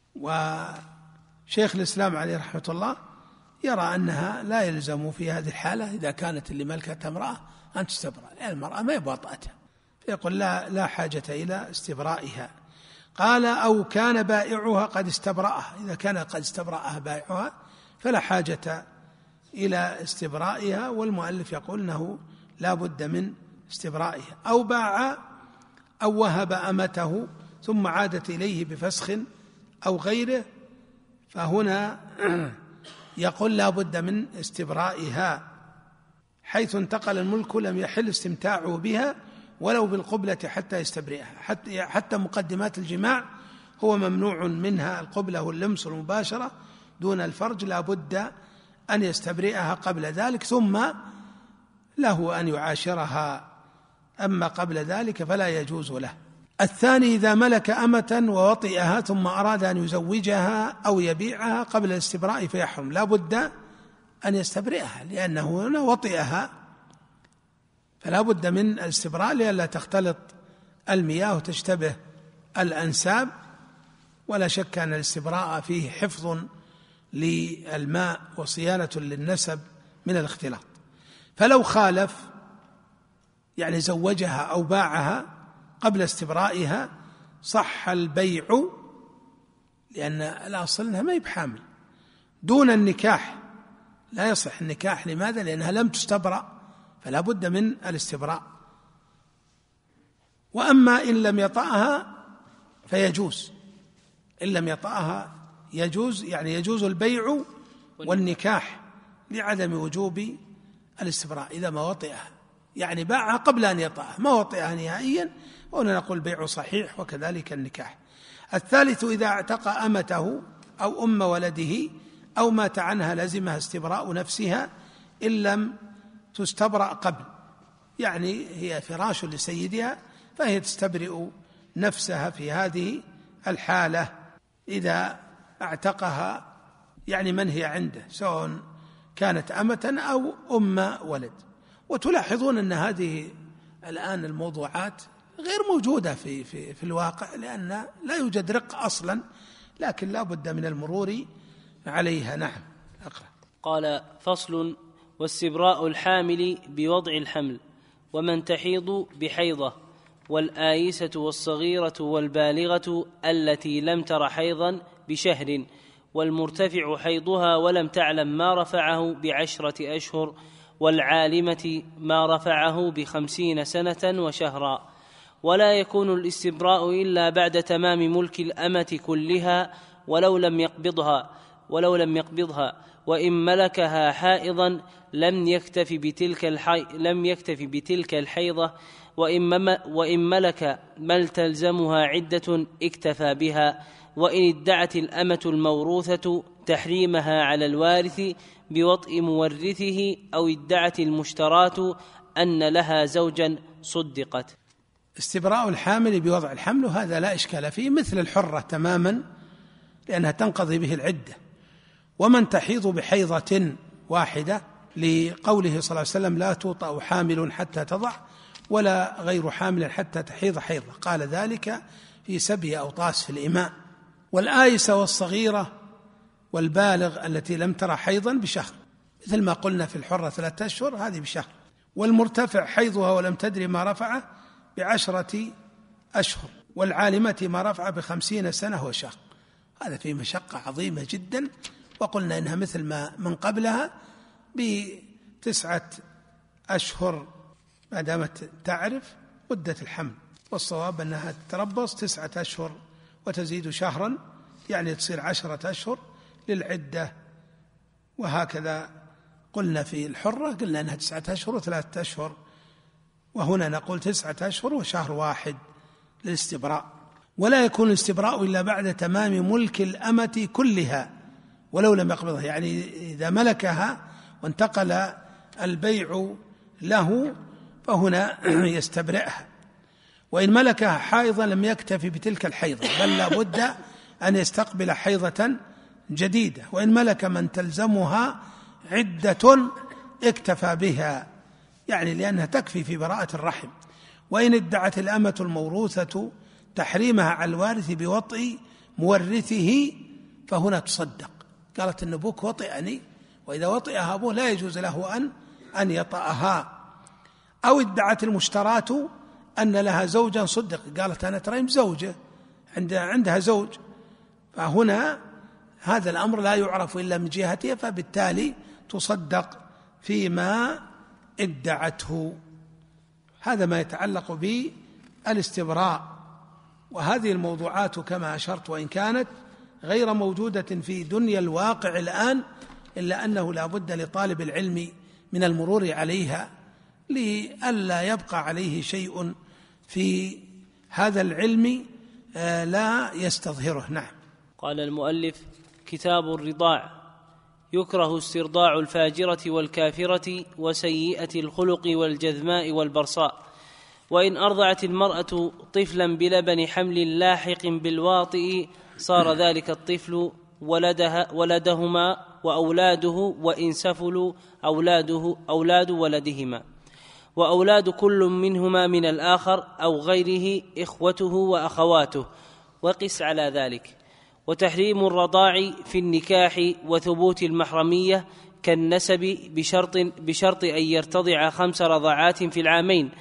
وشيخ الإسلام عليه رحمة الله يرى أنها لا يلزم في هذه الحالة إذا كانت اللي مالكتها امرأة أن تستبرأ، لأن المرأة ما يبطأتها، فيقول لا لا حاجة إلى استبرائها. قال: أو كان بائعها قد استبرأها، إذا كان قد استبرأها بائعها فلا حاجة إلى استبرائها، والمؤلف يقول أنه لا بد من استبرائها. أو باع أو وهب أمته ثم عادت إليه بفسخ أو غيره، فهنا يقول لا بد من استبرائها. حيث انتقل الملك لم يحل استمتاعه بها ولو بالقبلة حتى يستبرئها، حتى, حتى مقدمات الجماع هو ممنوع منها، القبلة واللمس والمباشرة دون الفرج لا بد أن يستبرئها قبل ذلك، ثم له أن يعاشرها، أما قبل ذلك فلا يجوز له. الثاني إذا ملك أمة ووطئها ثم أراد أن يزوجها أو يبيعها قبل الاستبراء فيحرم، لا بد أن يستبرئها لأنه هنا وطئها، فلا بد من الاستبراء لئلا تختلط المياه وتشتبه الأنساب. ولا شك أن الاستبراء فيه حفظ للماء وصيانة للنسب من الاختلاط. فلو خالف يعني زوجها أو باعها قبل استبرائها صح البيع، لأن الأصل أنها ما هي بحامل. دون النكاح لا يصح النكاح. لماذا؟ لأنها لم تستبرأ، فلا بد من الاستبراء. وأما إن لم يطأها فيجوز، إن لم يطأها يجوز، يعني يجوز البيع والنكاح لعدم وجوب الاستبراء إذا ما وطئها، يعني باعها قبل أن يطأها، ما وطئها نهائيا، وهنا نقول بيع صحيح، وكذلك النكاح. الثالث إذا اعتق أمته أو أم ولده أو مات عنها لزمها استبراء نفسها إن لم تستبرأ قبل، يعني هي فراش لسيدها فهي تستبرئ نفسها في هذه الحالة إذا اعتقها، يعني من هي عنده سواء كانت أمة أو أم ولد. وتلاحظون أن هذه الآن الموضوعات غير موجودة في, في, في الواقع، لأن لا يوجد رق أصلا، لكن لا بد من المرور عليها. نعم، أقرأ. قال: فصل: واستبراء الحامل بوضع الحمل، ومن تحيض بحيضة، والآيسة والصغيرة والبالغة التي لم تر حيضا بشهر، والمرتفع حيضها ولم تعلم ما رفعه بعشرة أشهر، والعالمة ما رفعه بخمسين سنة وشهرا. ولا يكون الاستبراء إلا بعد تمام ملك الأمة كلها ولو لم يقبضها ولو لم يقبضها وإن ملكها حائضا لم يكتف بتلك الحي لم يكتف بتلك الحيضة، وإن, وإن ملك بل تلزمها عدة اكتفى بها، وإن ادعت الأمة الموروثة تحريمها على الوارث بوطء مورثه أو ادعت المشتراة أن لها زوجا صدقت. استبراء الحامل بوضع الحمل هذا لا إشكال فيه، مثل الحرة تماما، لأنها تنقضي به العدة. ومن تحيض بحيضة واحدة، لقوله صلى الله عليه وسلم: لا توطأ حامل حتى تضع ولا غير حامل حتى تحيض حيضة، قال ذلك في سبي أوطاس في الإماء. والآيسة والصغيرة والبالغ التي لم ترى حيضا بشهر، مثل ما قلنا في الحرة ثلاثة أشهر، هذه بشهر. والمرتفع حيضها ولم تدري ما رفعه بعشرة أشهر، والعالمة ما رفع بخمسين سنة وشهر. هذا فيه مشقة عظيمة جدا، وقلنا إنها مثل ما من قبلها بتسعة أشهر ما دامت تعرف مدة الحمل، والصواب أنها تتربص تسعة أشهر وتزيد شهرا، يعني تصير عشرة أشهر للعدة. وهكذا قلنا في الحرة، قلنا أنها تسعة أشهر وثلاثة أشهر، وهنا نقول تسعة أشهر وشهر واحد للاستبراء. ولا يكون الاستبراء إلا بعد تمام ملك الأمة كلها ولو لم يقبضها، يعني إذا ملكها وانتقل البيع له فهنا يستبرئها. وإن ملكها حائضا لم يكتفي بتلك الحيضة، بل لا بد أن يستقبل حيضة جديدة. وإن ملك من تلزمها عدة اكتفى بها، يعني لأنها تكفي في براءة الرحم. وإن ادعت الأمة الموروثة تحريمها على الوارث بوطء مورثه فهنا تصدق، قالت إن أبوك وطئني، وإذا وطئها أبوه لا يجوز له أن أن يطأها. أو ادعت المشتراة أن لها زوجا صدق، قالت أنا ترى زوجة عندها عندها زوج، فهنا هذا الأمر لا يعرف إلا من جهتها، فبالتالي تصدق فيما ادعته. هذا ما يتعلق بالاستبراء. وهذه الموضوعات كما أشرت وإن كانت غير موجودة في دنيا الواقع الآن، إلا أنه لا بد لطالب العلم من المرور عليها لئلا يبقى عليه شيء في هذا العلم لا يستظهره. نعم. قال المؤلف: كتاب الرضاع. يكره استرضاع الفاجرة والكافرة وسيئة الخلق والجذماء والبرصاء. وإن أرضعت المرأة طفلا بلبن حمل لاحق بالواطئ صار ذلك الطفل ولدها ولدهما وأولاده، وإن سفلوا أولاده أولاد ولدهما، وأولاد كل منهما من الآخر أو غيره إخوته وأخواته، وقس على ذلك. وتحريم الرضاع في النكاح وثبوت المحرمية كالنسب بشرط, بشرط أن يرتضع خمس رضعات في العامين،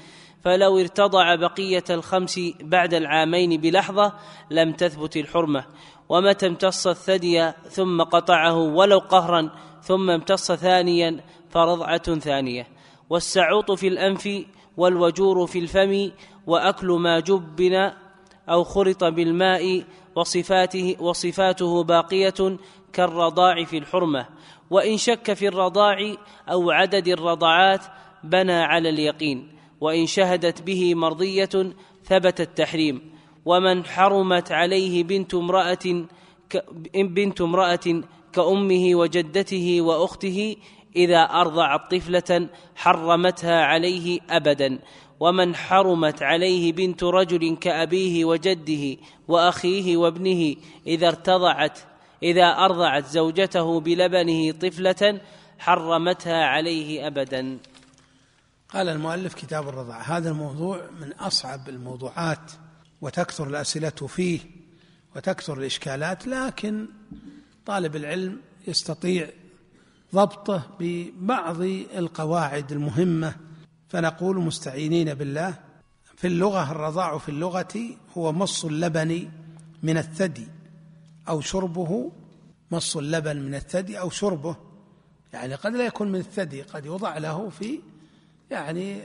فلو ارتضع بقية الخمس بعد العامين بلحظة لم تثبت الحرمة. ومتى امتص الثدي ثم قطعه ولو قهرا ثم امتص ثانيا فرضعة ثانية. والسعوط في الأنف والوجور في الفم وأكل ما جبن أو خلط بالماء وصفاته, وصفاته باقية كالرضاع في الحرمة. وإن شك في الرضاع أو عدد الرضعات بنى على اليقين، وإن شهدت به مرضية ثبت التحريم. ومن حرمت عليه بنت امرأة بنت امرأة كأمه وجدته وأخته إذا أرضعت طفلة حرمتها عليه أبدا. ومن حرمت عليه بنت رجل كأبيه وجده وأخيه وابنه إذا ارتضعت إذا أرضعت زوجته بلبنه طفلة حرمتها عليه أبدا. قال المؤلف كتاب الرضاعة. هذا الموضوع من أصعب الموضوعات وتكثر الأسئلة فيه وتكثر الإشكالات، لكن طالب العلم يستطيع ضبطه ببعض القواعد المهمة. فنقول مستعينين بالله. في اللغة الرضاع في اللغة هو مص اللبن من الثدي أو شربه، مص اللبن من الثدي أو شربه، يعني قد لا يكون من الثدي، قد يوضع له في يعني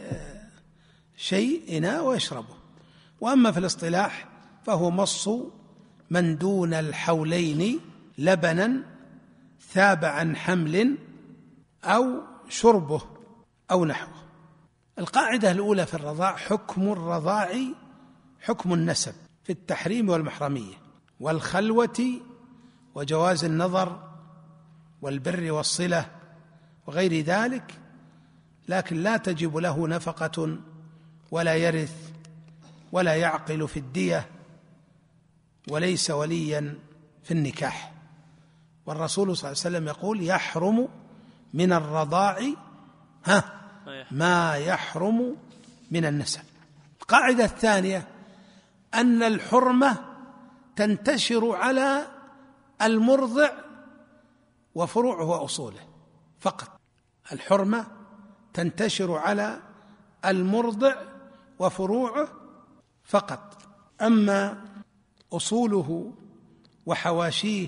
شيء إناء ويشربه. وأما في الاصطلاح فهو مص من دون الحولين لبنا ثاب عن حمل أو شربه أو نحوه. القاعدة الأولى في الرضاع: حكم الرضاع حكم النسب في التحريم والمحرمية والخلوة وجواز النظر والبر والصلة وغير ذلك، لكن لا تجب له نفقة ولا يرث ولا يعقل في الدية وليس وليا في النكاح. والرسول صلى الله عليه وسلم يقول: يحرم من الرضاع ها ما يحرم من النسب. القاعدة الثانية أن الحرمة تنتشر على المرضع وفروعه وأصوله فقط. الحرمة تنتشر على المرضع وفروعه فقط، أما أصوله وحواشيه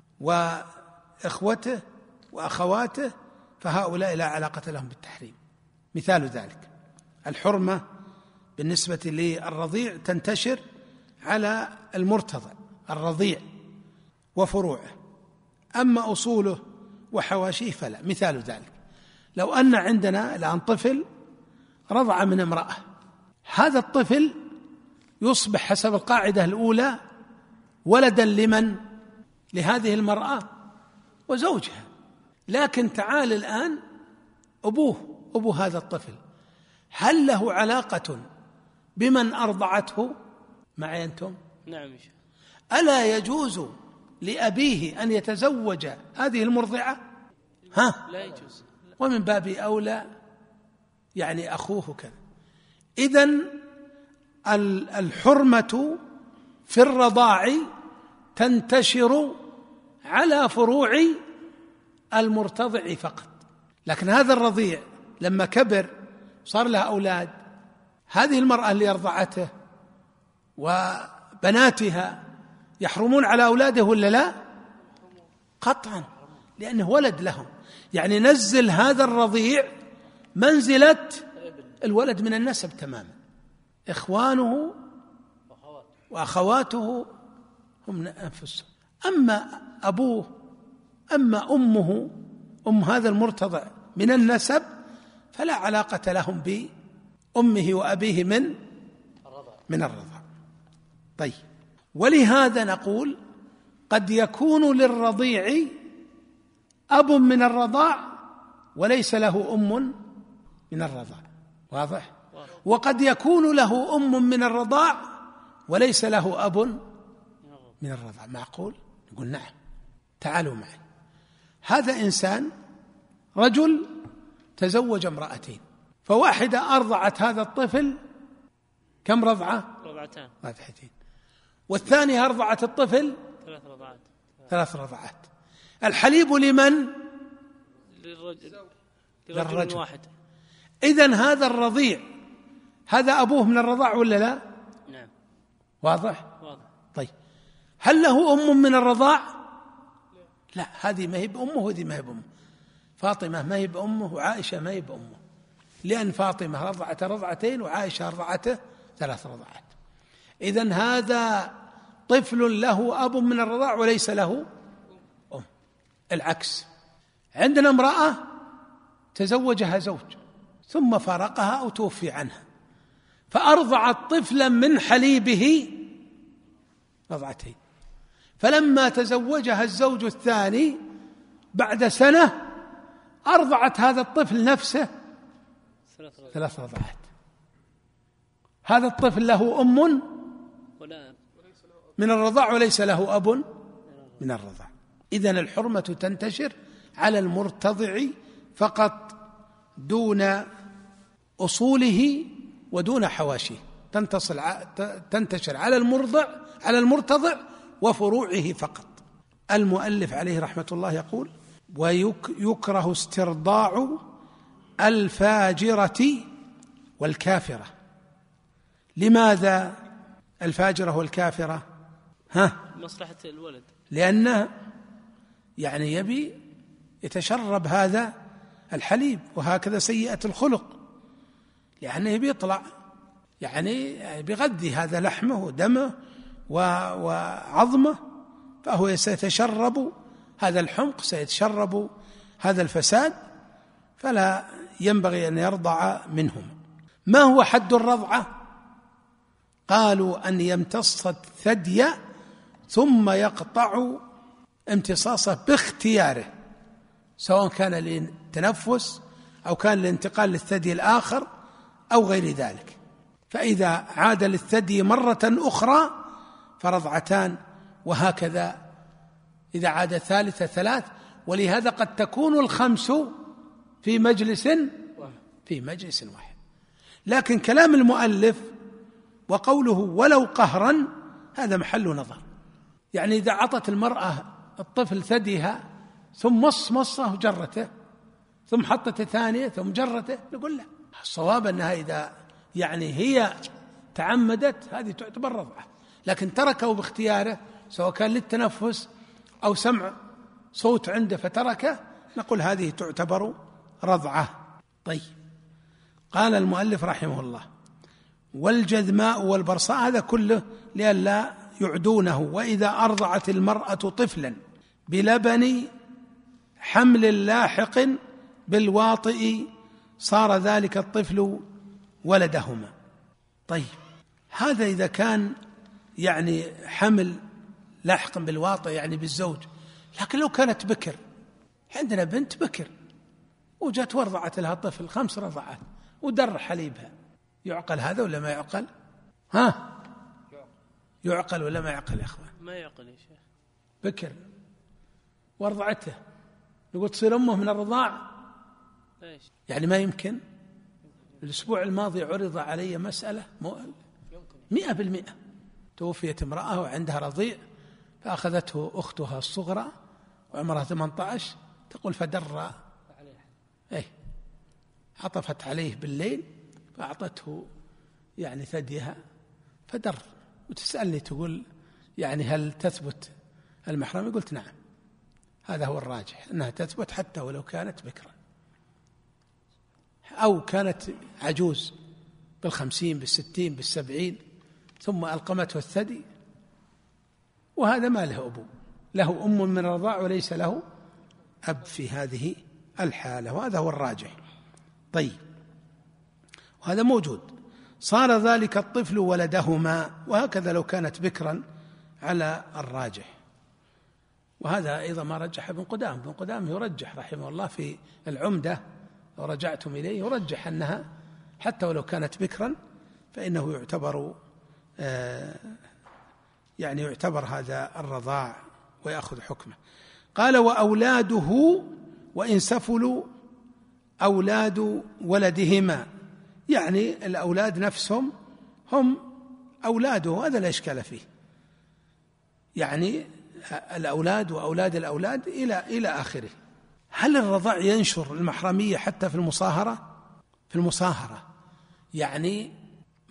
وإخوته وأخواته فهؤلاء لا علاقة لهم بالتحريم. مثال ذلك: الحرمة بالنسبة للرضيع تنتشر على المرتضع الرضيع وفروعه، أما أصوله وحواشيه فلا. مثال ذلك: لو أن عندنا الآن طفل رضع من امرأة، هذا الطفل يصبح حسب القاعدة الأولى ولدا لمن؟ لهذه المرأة وزوجها. لكن تعال الآن أبوه، أبو هذا الطفل، هل له علاقة بمن أرضعته؟ معي أنتم؟ نعم. ألا يجوز لأبيه أن يتزوج هذه المرضعة؟ ها؟ لا يجوز. ومن باب أولى يعني أخوه كذا. إذن الحرمة في الرضاع تنتشر على فروع المرتضع فقط، لكن هذا الرضيع لما كبر صار له أولاد، هذه المرأة اللي أرضعته وبناتها يحرمون على أولاده ولا لا؟ قطعا، لأنه ولد لهم. يعني نزل هذا الرضيع منزلة الولد من النسب تماما. إخوانه وأخواته هم أنفسهم. أما أبوه أما أمه أم هذا المرتضع من النسب فلا علاقة لهم بأمه وأبيه من من الرضاع. طيب، ولهذا نقول قد يكون للرضيع أب من الرضاع وليس له أم من الرضاع. واضح؟ وقد يكون له أم من الرضاع وليس له أب من الرضاع. معقول؟ نقول نعم. تعالوا معي. هذا إنسان رجل تزوج امرأتين، فواحدة أرضعت هذا الطفل كم رضعة؟ رضعتان رضعتين، والثانية أرضعت الطفل ثلاث رضعات ثلاث رضعات. الحليب لمن؟ للرجل للرجل واحد. إذن هذا الرضيع هذا أبوه من الرضاع ولا لا؟ نعم. واضح؟ واضح. طيب هل له أم من الرضاع؟ لا، هذه ما هي بأمه وهذه ما هي بأمه. فاطمة ما هي بأمه وعائشة ما هي بأمه، لأن فاطمة رضعت رضعتين وعائشة رضعته ثلاث رضعات. إذن هذا طفل له أب من الرضاع وليس له أم. العكس، عندنا امرأة تزوجها زوج ثم فارقها أو توفي عنها، فأرضعت طفلا من حليبه رضعتين، فلما تزوجها الزوج الثاني بعد سنة أرضعت هذا الطفل نفسه ثلاث رضعات. هذا الطفل له أم من الرضاع وليس له أب من الرضاع. إذن الحرمة تنتشر على المرتضع فقط دون أصوله ودون حواشيه، تنتصل تنتشر على المرضع على المرتضع وفروعه فقط. المؤلف عليه رحمة الله يقول: ويكره استرضاع الفاجرة والكافرة. لماذا الفاجرة والكافرة؟ ها؟ مصلحة الولد، لأنه يعني يبي يتشرب هذا الحليب، وهكذا سيئة الخلق، لأنه يبي يطلع يعني بيغذي هذا لحمه ودمه وعظمه، فهو سيتشرب هذا الحمق، سيتشرب هذا الفساد، فلا ينبغي أن يرضع منهم. ما هو حد الرضعة؟ قالوا أن يمتص الثدي ثم يقطع امتصاصه باختياره، سواء كان للتنفس أو كان للانتقال للثدي الآخر أو غير ذلك. فإذا عاد للثدي مرة أخرى فرضعتان، وهكذا إذا عاد ثالثة ثلاث، ولهذا قد تكون الخمس في مجلس في مجلس واحد. لكن كلام المؤلف وقوله ولو قهرا هذا محل نظر. يعني إذا عطت المرأة الطفل ثديها ثم مص مصه وجرته ثم حطت ثانية ثم جرته، نقول لا، الصواب أنها إذا يعني هي تعمدت هذه تعتبر رضعة، لكن تركه باختياره سواء كان للتنفس أو سمع صوت عنده فتركه، نقول هذه تعتبر رضعة. طيب، قال المؤلف رحمه الله: والجذماء والبرصاء، هذا كله لئلا يعدونه. وإذا أرضعت المرأة طفلا بلبن حمل لاحق بالواطئ صار ذلك الطفل ولدهما. طيب، هذا إذا كان يعني حمل لاحق بالواطئ يعني بالزوج، لكن لو كانت بكر، عندنا بنت بكر وجت ورضعت لها طفل خمس رضعات ودر حليبها، يعقل هذا ولا ما يعقل؟ ها؟ يعقل ولا ما يعقل يا أخوان؟ ما يعقل يا شيخ. بكر ورضعته، نقول تصير أمه من الرضاع؟ يعني ما يمكن. الأسبوع الماضي عرض علي مسألة مئة بالمئة، توفيت امرأة وعندها رضيع، فأخذته أختها الصغرى وعمرها ثمانية عشر، تقول فدر أي عطفت عليه بالليل فأعطته يعني ثديها فدر، وتسألني تقول يعني هل تثبت المحرمة؟ قلت نعم، هذا هو الراجح، أنها تثبت حتى ولو كانت بكرا أو كانت عجوز بالخمسين بالستين بالسبعين ثم ألقمته الثدي، وهذا ما له أبو، له أم من الرضاع وليس له أب في هذه الحالة، وهذا هو الراجح. طيب، وهذا موجود. صار ذلك الطفل ولدهما، وهكذا لو كانت بكرا على الراجح. وهذا أيضا ما رجح ابن قدام، ابن قدام يرجح رحمه الله في العمدة، لو رجعتم إليه يرجح أنها حتى ولو كانت بكرا فإنه يعتبر آه يعني يعتبر هذا الرضاع ويأخذ حكمه. قال: وأولاده وإن سفلوا أولاد ولدهما، يعني الأولاد نفسهم هم أولاده، هذا لا إشكال فيه، يعني الأولاد وأولاد الأولاد إلى إلى آخره. هل الرضاع ينشر المحرمية حتى في المصاهرة؟ في المصاهرة يعني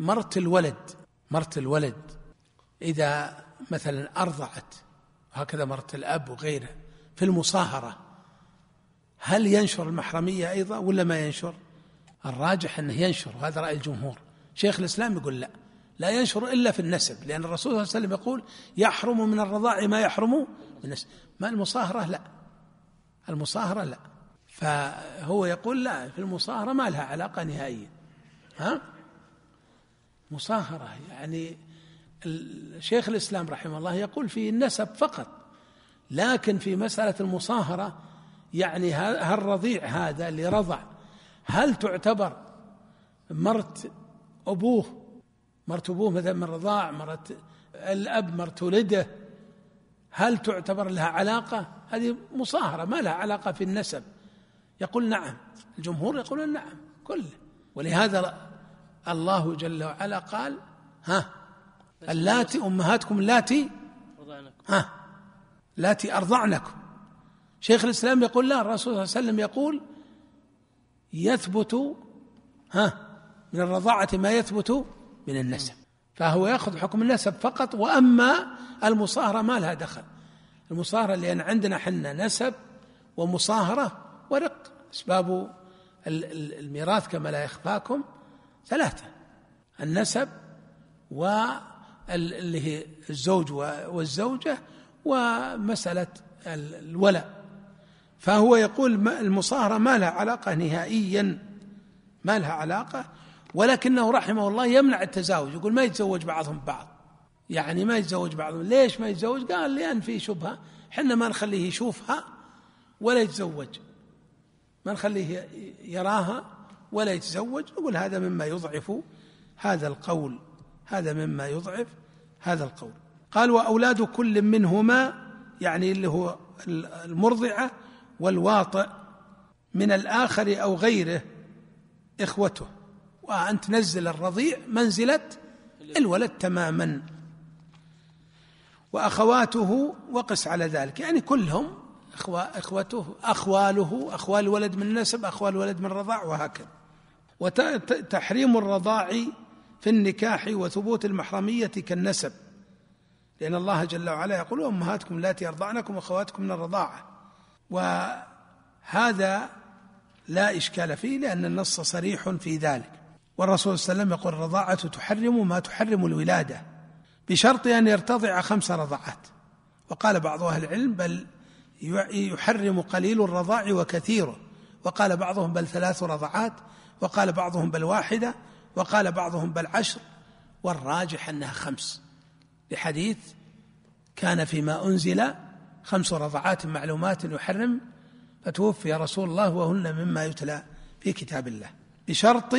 مرت الولد مرت الولد إذا مثلا أرضعت، وهكذا مرت الأب وغيره في المصاهرة، هل ينشر المحرمية أيضا ولا ما ينشر؟ الراجح أنه ينشر، وهذا رأي الجمهور. شيخ الإسلام يقول لا لا ينشر إلا في النسب، لأن الرسول صلى الله عليه وسلم يقول يحرم من الرضاع ما يحرم من النسب. ما المصاهرة لا، المصاهرة لا. فهو يقول لا، في المصاهرة ما لها علاقة نهائيا. ها مصاهرة يعني الشيخ الإسلام رحمه الله يقول في النسب فقط، لكن في مسألة المصاهرة يعني هالرضيع هذا اللي رضع هل تعتبر مرت أبوه مرت أبوه مثلا من رضاع، مرت الأب مرت ولده، هل تعتبر لها علاقة؟ هذه مصاهرة ما لها علاقة في النسب. يقول نعم، الجمهور يقولون نعم كله. ولهذا الله جل وعلا قال ها اللاتي أمهاتكم اللاتي ها اللاتي أرضعنكم. شيخ الإسلام يقول لا، الرسول صلى الله عليه وسلم يقول يثبت ها من الرضاعة ما يثبت من النسب، فهو يأخذ حكم النسب فقط. وأما المصاهرة ما لها دخل. المصاهرة لأن عندنا حنا نسب ومصاهرة ورق. أسباب الميراث كما لا يخفاكم ثلاثة: النسب واللي هي الزوج والزوجة ومسألة الولاء. فهو يقول المصاهرة ما لها علاقة نهائيا، ما لها علاقة، ولكنه رحمه الله يمنع التزاوج، يقول ما يتزوج بعضهم بعض، يعني ما يتزوج بعضهم. ليش ما يتزوج؟ قال لأن في شبهة، حنا ما نخليه يشوفها ولا يتزوج، ما نخليه يراها ولا يتزوج. نقول هذا مما يضعف هذا القول، هذا مما يضعف هذا القول. قال وأولاد كل منهما، يعني اللي هو المرضعة والواطئ، من الآخر أو غيره إخوته، وأن تنزل الرضيع منزلة الولد تماما. وأخواته وقس على ذلك، يعني كلهم إخوته، أخواله، أخوال الولد من النسب، أخوال الولد من الرضاع، وهكذا. وتحريم الرضاع في النكاح وثبوت المحرمية كالنسب، لأن الله جل وعلا يقول أمهاتكم اللاتي أرضعنكم وأخواتكم من الرضاعة، وهذا لا إشكال فيه لأن النص صريح في ذلك. والرسول صلى الله عليه وسلم يقول الرضاعة تحرم ما تحرم الولادة بشرط أن يرتضع خمس رضعات. وقال بعض أهل العلم بل يحرم قليل الرضاع وكثيره، وقال بعضهم بل ثلاث رضعات، وقال بعضهم بل واحدة، وقال بعضهم بل عشر، والراجح أنها خمس، لحديث كان فيما أنزل خمس رضعات معلومات يحرم فتوفي رسول الله وهن مما يتلى في كتاب الله، بشرط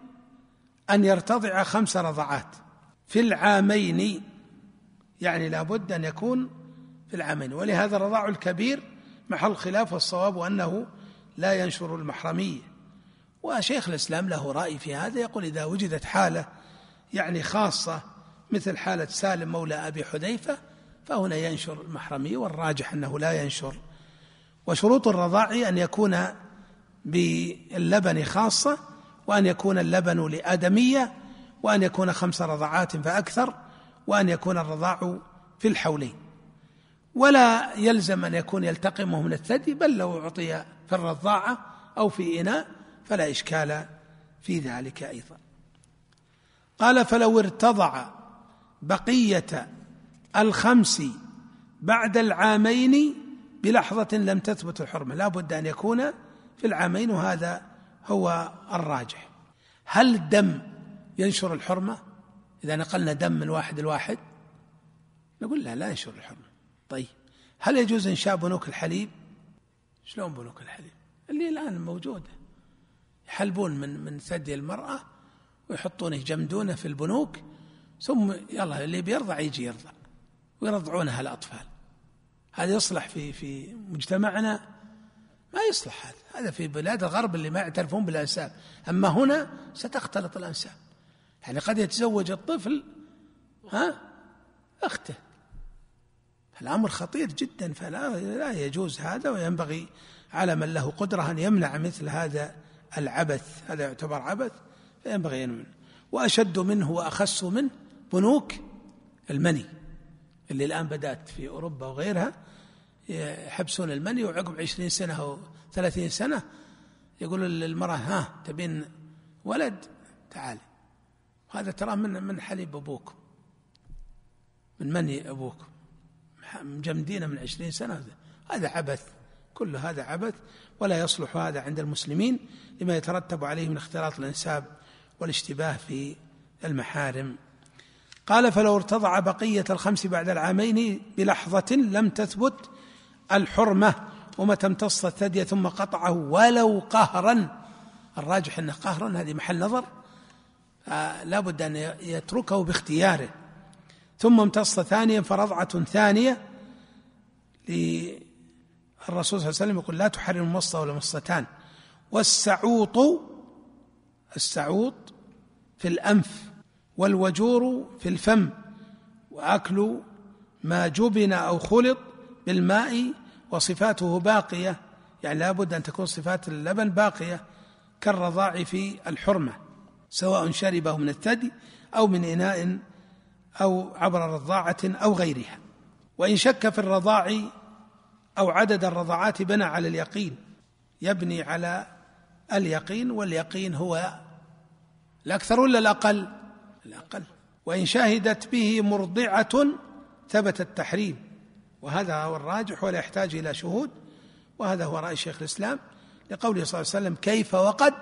أن يرتضع خمس رضعات في العامين، يعني لابد أن يكون في العامين. ولهذا الرضاع الكبير محل خلاف، والصواب أنه لا ينشر المحرمية. وشيخ الإسلام له رأي في هذا، يقول إذا وجدت حالة يعني خاصة مثل حالة سالم مولى أبي حذيفة فهنا ينشر المحرمية، والراجح أنه لا ينشر. وشروط الرضاع أن يكون باللبن خاصة، وأن يكون اللبن لآدمية، وأن يكون خمس رضعات فأكثر، وأن يكون الرضاع في الحولين. ولا يلزم أن يكون يلتقمه من الثدي، بل لو أعطي في الرضاعة أو في إناء فلا إشكال في ذلك أيضا. قال فلو ارتضع بقية الخمس بعد العامين بلحظة لم تثبت الحرمة، لا بد أن يكون في العامين، وهذا هو الراجح. هل الدم ينشر الحرمة؟ إذا نقلنا دم من واحد الواحد نقول لا لا ينشر الحرمة. طيب هل يجوز إنشاء بنوك الحليب؟ شلون بنوك الحليب اللي الآن موجودة؟ يحلبون من من ثدي المرأة ويحطونه يجمدونه في البنوك، ثم يلا اللي بيرضع يجي يرضع ويرضعونها الأطفال. هذا يصلح في في مجتمعنا؟ ما يصلح هذا. هذا في بلاد الغرب اللي ما يعترفون بالأنساب، أما هنا ستختلط الأنساب. يعني قد يتزوج الطفل ها أخته، الأمر خطير جدا، فلا لا يجوز هذا، وينبغي على من له قدرة أن يمنع مثل هذا العبث. هذا يعتبر عبث فينبغي أن يمنع. وأشد منه وأخس منه بنوك المني اللي الآن بدأت في أوروبا وغيرها، يحبسون المني وعقب عشرين سنة أو ثلاثين سنة يقولوا للمرأة ها تبين ولد تعالي، هذا ترى من من حليب أبوكم، من مني أبوكم، مجمدين من عشرين سنة. هذا عبث، كل هذا عبث، ولا يصلح هذا عند المسلمين لما يترتب عليه من اختلاط الأنساب والاشتباه في المحارم. قال فلو ارتضع بقية الخمس بعد العامين بلحظة لم تثبت الحرمة، ومتى امتص الثدي ثم قطعه ولو قهرا، الراجح أنه قهرا، هذه محل نظر، آه لا بد أن يتركه باختياره، ثم امتص ثانيا فرضعة ثانية، للرسول صلى الله عليه وسلم يقول لا تحرم مصة ولا مصتان. والسعوط، السعوط في الأنف، والوجور في الفم، وأكل ما جبن أو خلط بالماء وصفاته باقية، يعني لا بد أن تكون صفات اللبن باقية كالرضاع في الحرمة، سواء شربه من الثدي أو من إناء أو عبر رضاعة أو غيرها. وإن شك في الرضاع أو عدد الرضاعات بنى على اليقين، يبني على اليقين، واليقين هو الأكثر ولا الأقل؟ الأقل. وإن شهدت به مرضعة ثبت التحريم، وهذا هو الراجح ولا يحتاج إلى شهود، وهذا هو رأي شيخ الإسلام لقوله صلى الله عليه وسلم كيف وقد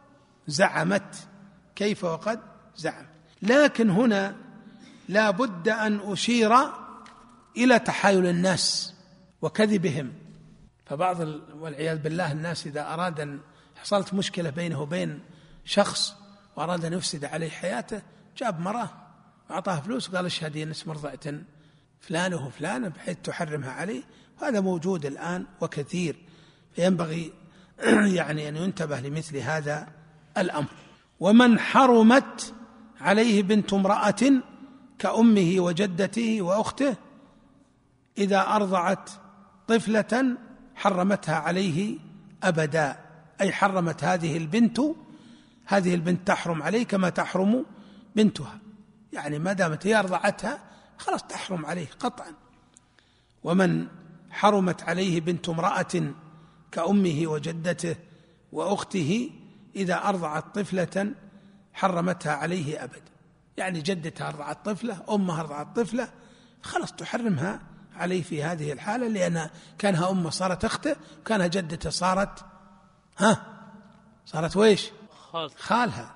زعمت، كيف وقد زعم. لكن هنا لا بد أن أشير إلى تحايل الناس وكذبهم، فبعض والعياذ بالله الناس إذا أراد أن حصلت مشكلة بينه وبين شخص وأراد أن يفسد عليه حياته، جاب مرأة وأعطاها فلوس وقال اشهدي أن اسم مرضعة فلانه وفلانة بحيث تحرمها عليه، وهذا موجود الآن وكثير، فينبغي يعني أن ينتبه لمثل هذا الأمر. ومن حرمت عليه بنت امرأة كأمه وجدته وأخته إذا أرضعت طفلة حرمتها عليه أبدا، أي حرمت هذه البنت، هذه البنت تحرم عليه كما تحرم بنتها، يعني ما دامت هي أرضعتها خلاص تحرم عليه قطعا. ومن حرمت عليه بنت امرأة كأمه وجدته وأخته إذا أرضعت طفلة حرمتها عليه أبدا، يعني جدتها أرضعت طفلة، أمها أرضعت طفلة، خلاص تحرمها عليه في هذه الحالة، لأن كانها أمه صارت أخته، وكانها جدته صارت ها صارت ويش خالها،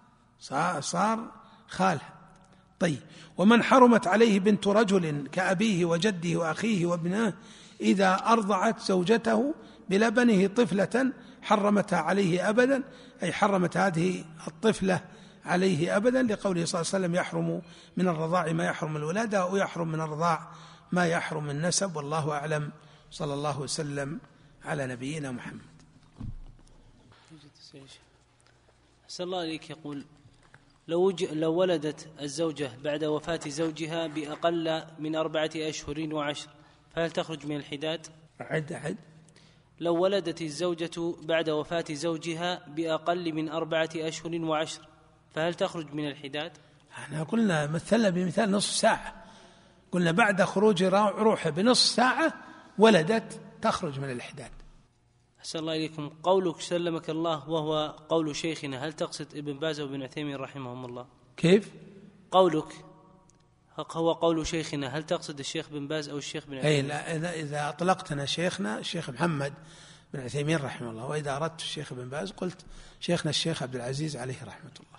صار خالها. طيب. ومن حرمت عليه بنت رجل كأبيه وجده وأخيه وابنه إذا أرضعت زوجته بلبنه طفلة حرمتها عليه أبدا، أي حرمت هذه الطفلة عليه أبدا، لقوله صلى الله عليه وسلم يحرم من الرضاع ما يحرم الولادة، ويحرم من الرضاع ما يحرم النسب. والله أعلم، صلى الله وسلم على نبينا محمد. أحسن الله إليك. يقول لو, لو ولدت الزوجة بعد وفاة زوجها بأقل من أربعة أشهر وعشر فهل تخرج من الحداد؟ عد عد لو ولدت الزوجة بعد وفاة زوجها بأقل من أربعة أشهر وعشر فهل تخرج من الحداد؟ احنا قلنا مثلنا بمثال نصف ساعة، قلنا بعد خروج روحه بنصف ساعة ولدت تخرج من الحداد. أحسن الله إليكم. قولك سلمك الله وهو قول شيخنا، هل تقصد ابن باز وابن عثيمين رحمهم الله؟ كيف؟ قولك هو قول شيخنا، هل تقصد الشيخ بن باز أو الشيخ بن عثيمين؟ أي لا، إذا, إذا أطلقتنا شيخنا الشيخ محمد بن عثيمين رحمه الله، وإذا أردت الشيخ بن باز قلت شيخنا الشيخ عبد العزيز عليه رحمة الله.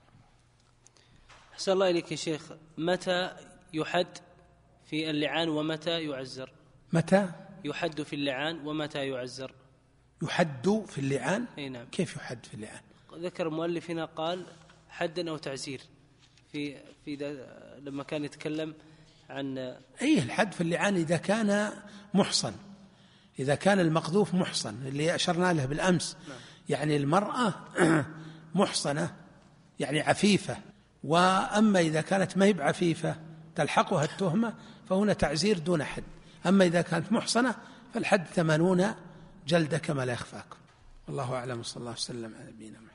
أحسن الله إليك يا شيخ، متى يحد في اللعان ومتى يعزر؟ متى يحد في اللعان ومتى يعزر؟ يحد في اللعان؟ أي نعم. كيف يحد في اللعان؟ ذكر المؤلف هنا قال حدا أو تعزير في في لما كان يتكلم عن أي الحد في اللعان إذا كان محصن، إذا كان المقذوف محصن اللي أشرنا له بالأمس. نعم. يعني المرأة محصنة يعني عفيفة، وأما إذا كانت ما هي بعفيفة تلحقها التهمة فهنا تعزير دون حد، أما إذا كانت محصنة فالحد ثمانون جلدة كما لا يخفاكم. والله أعلم، صلى الله عليه وسلم على نبينا محمد.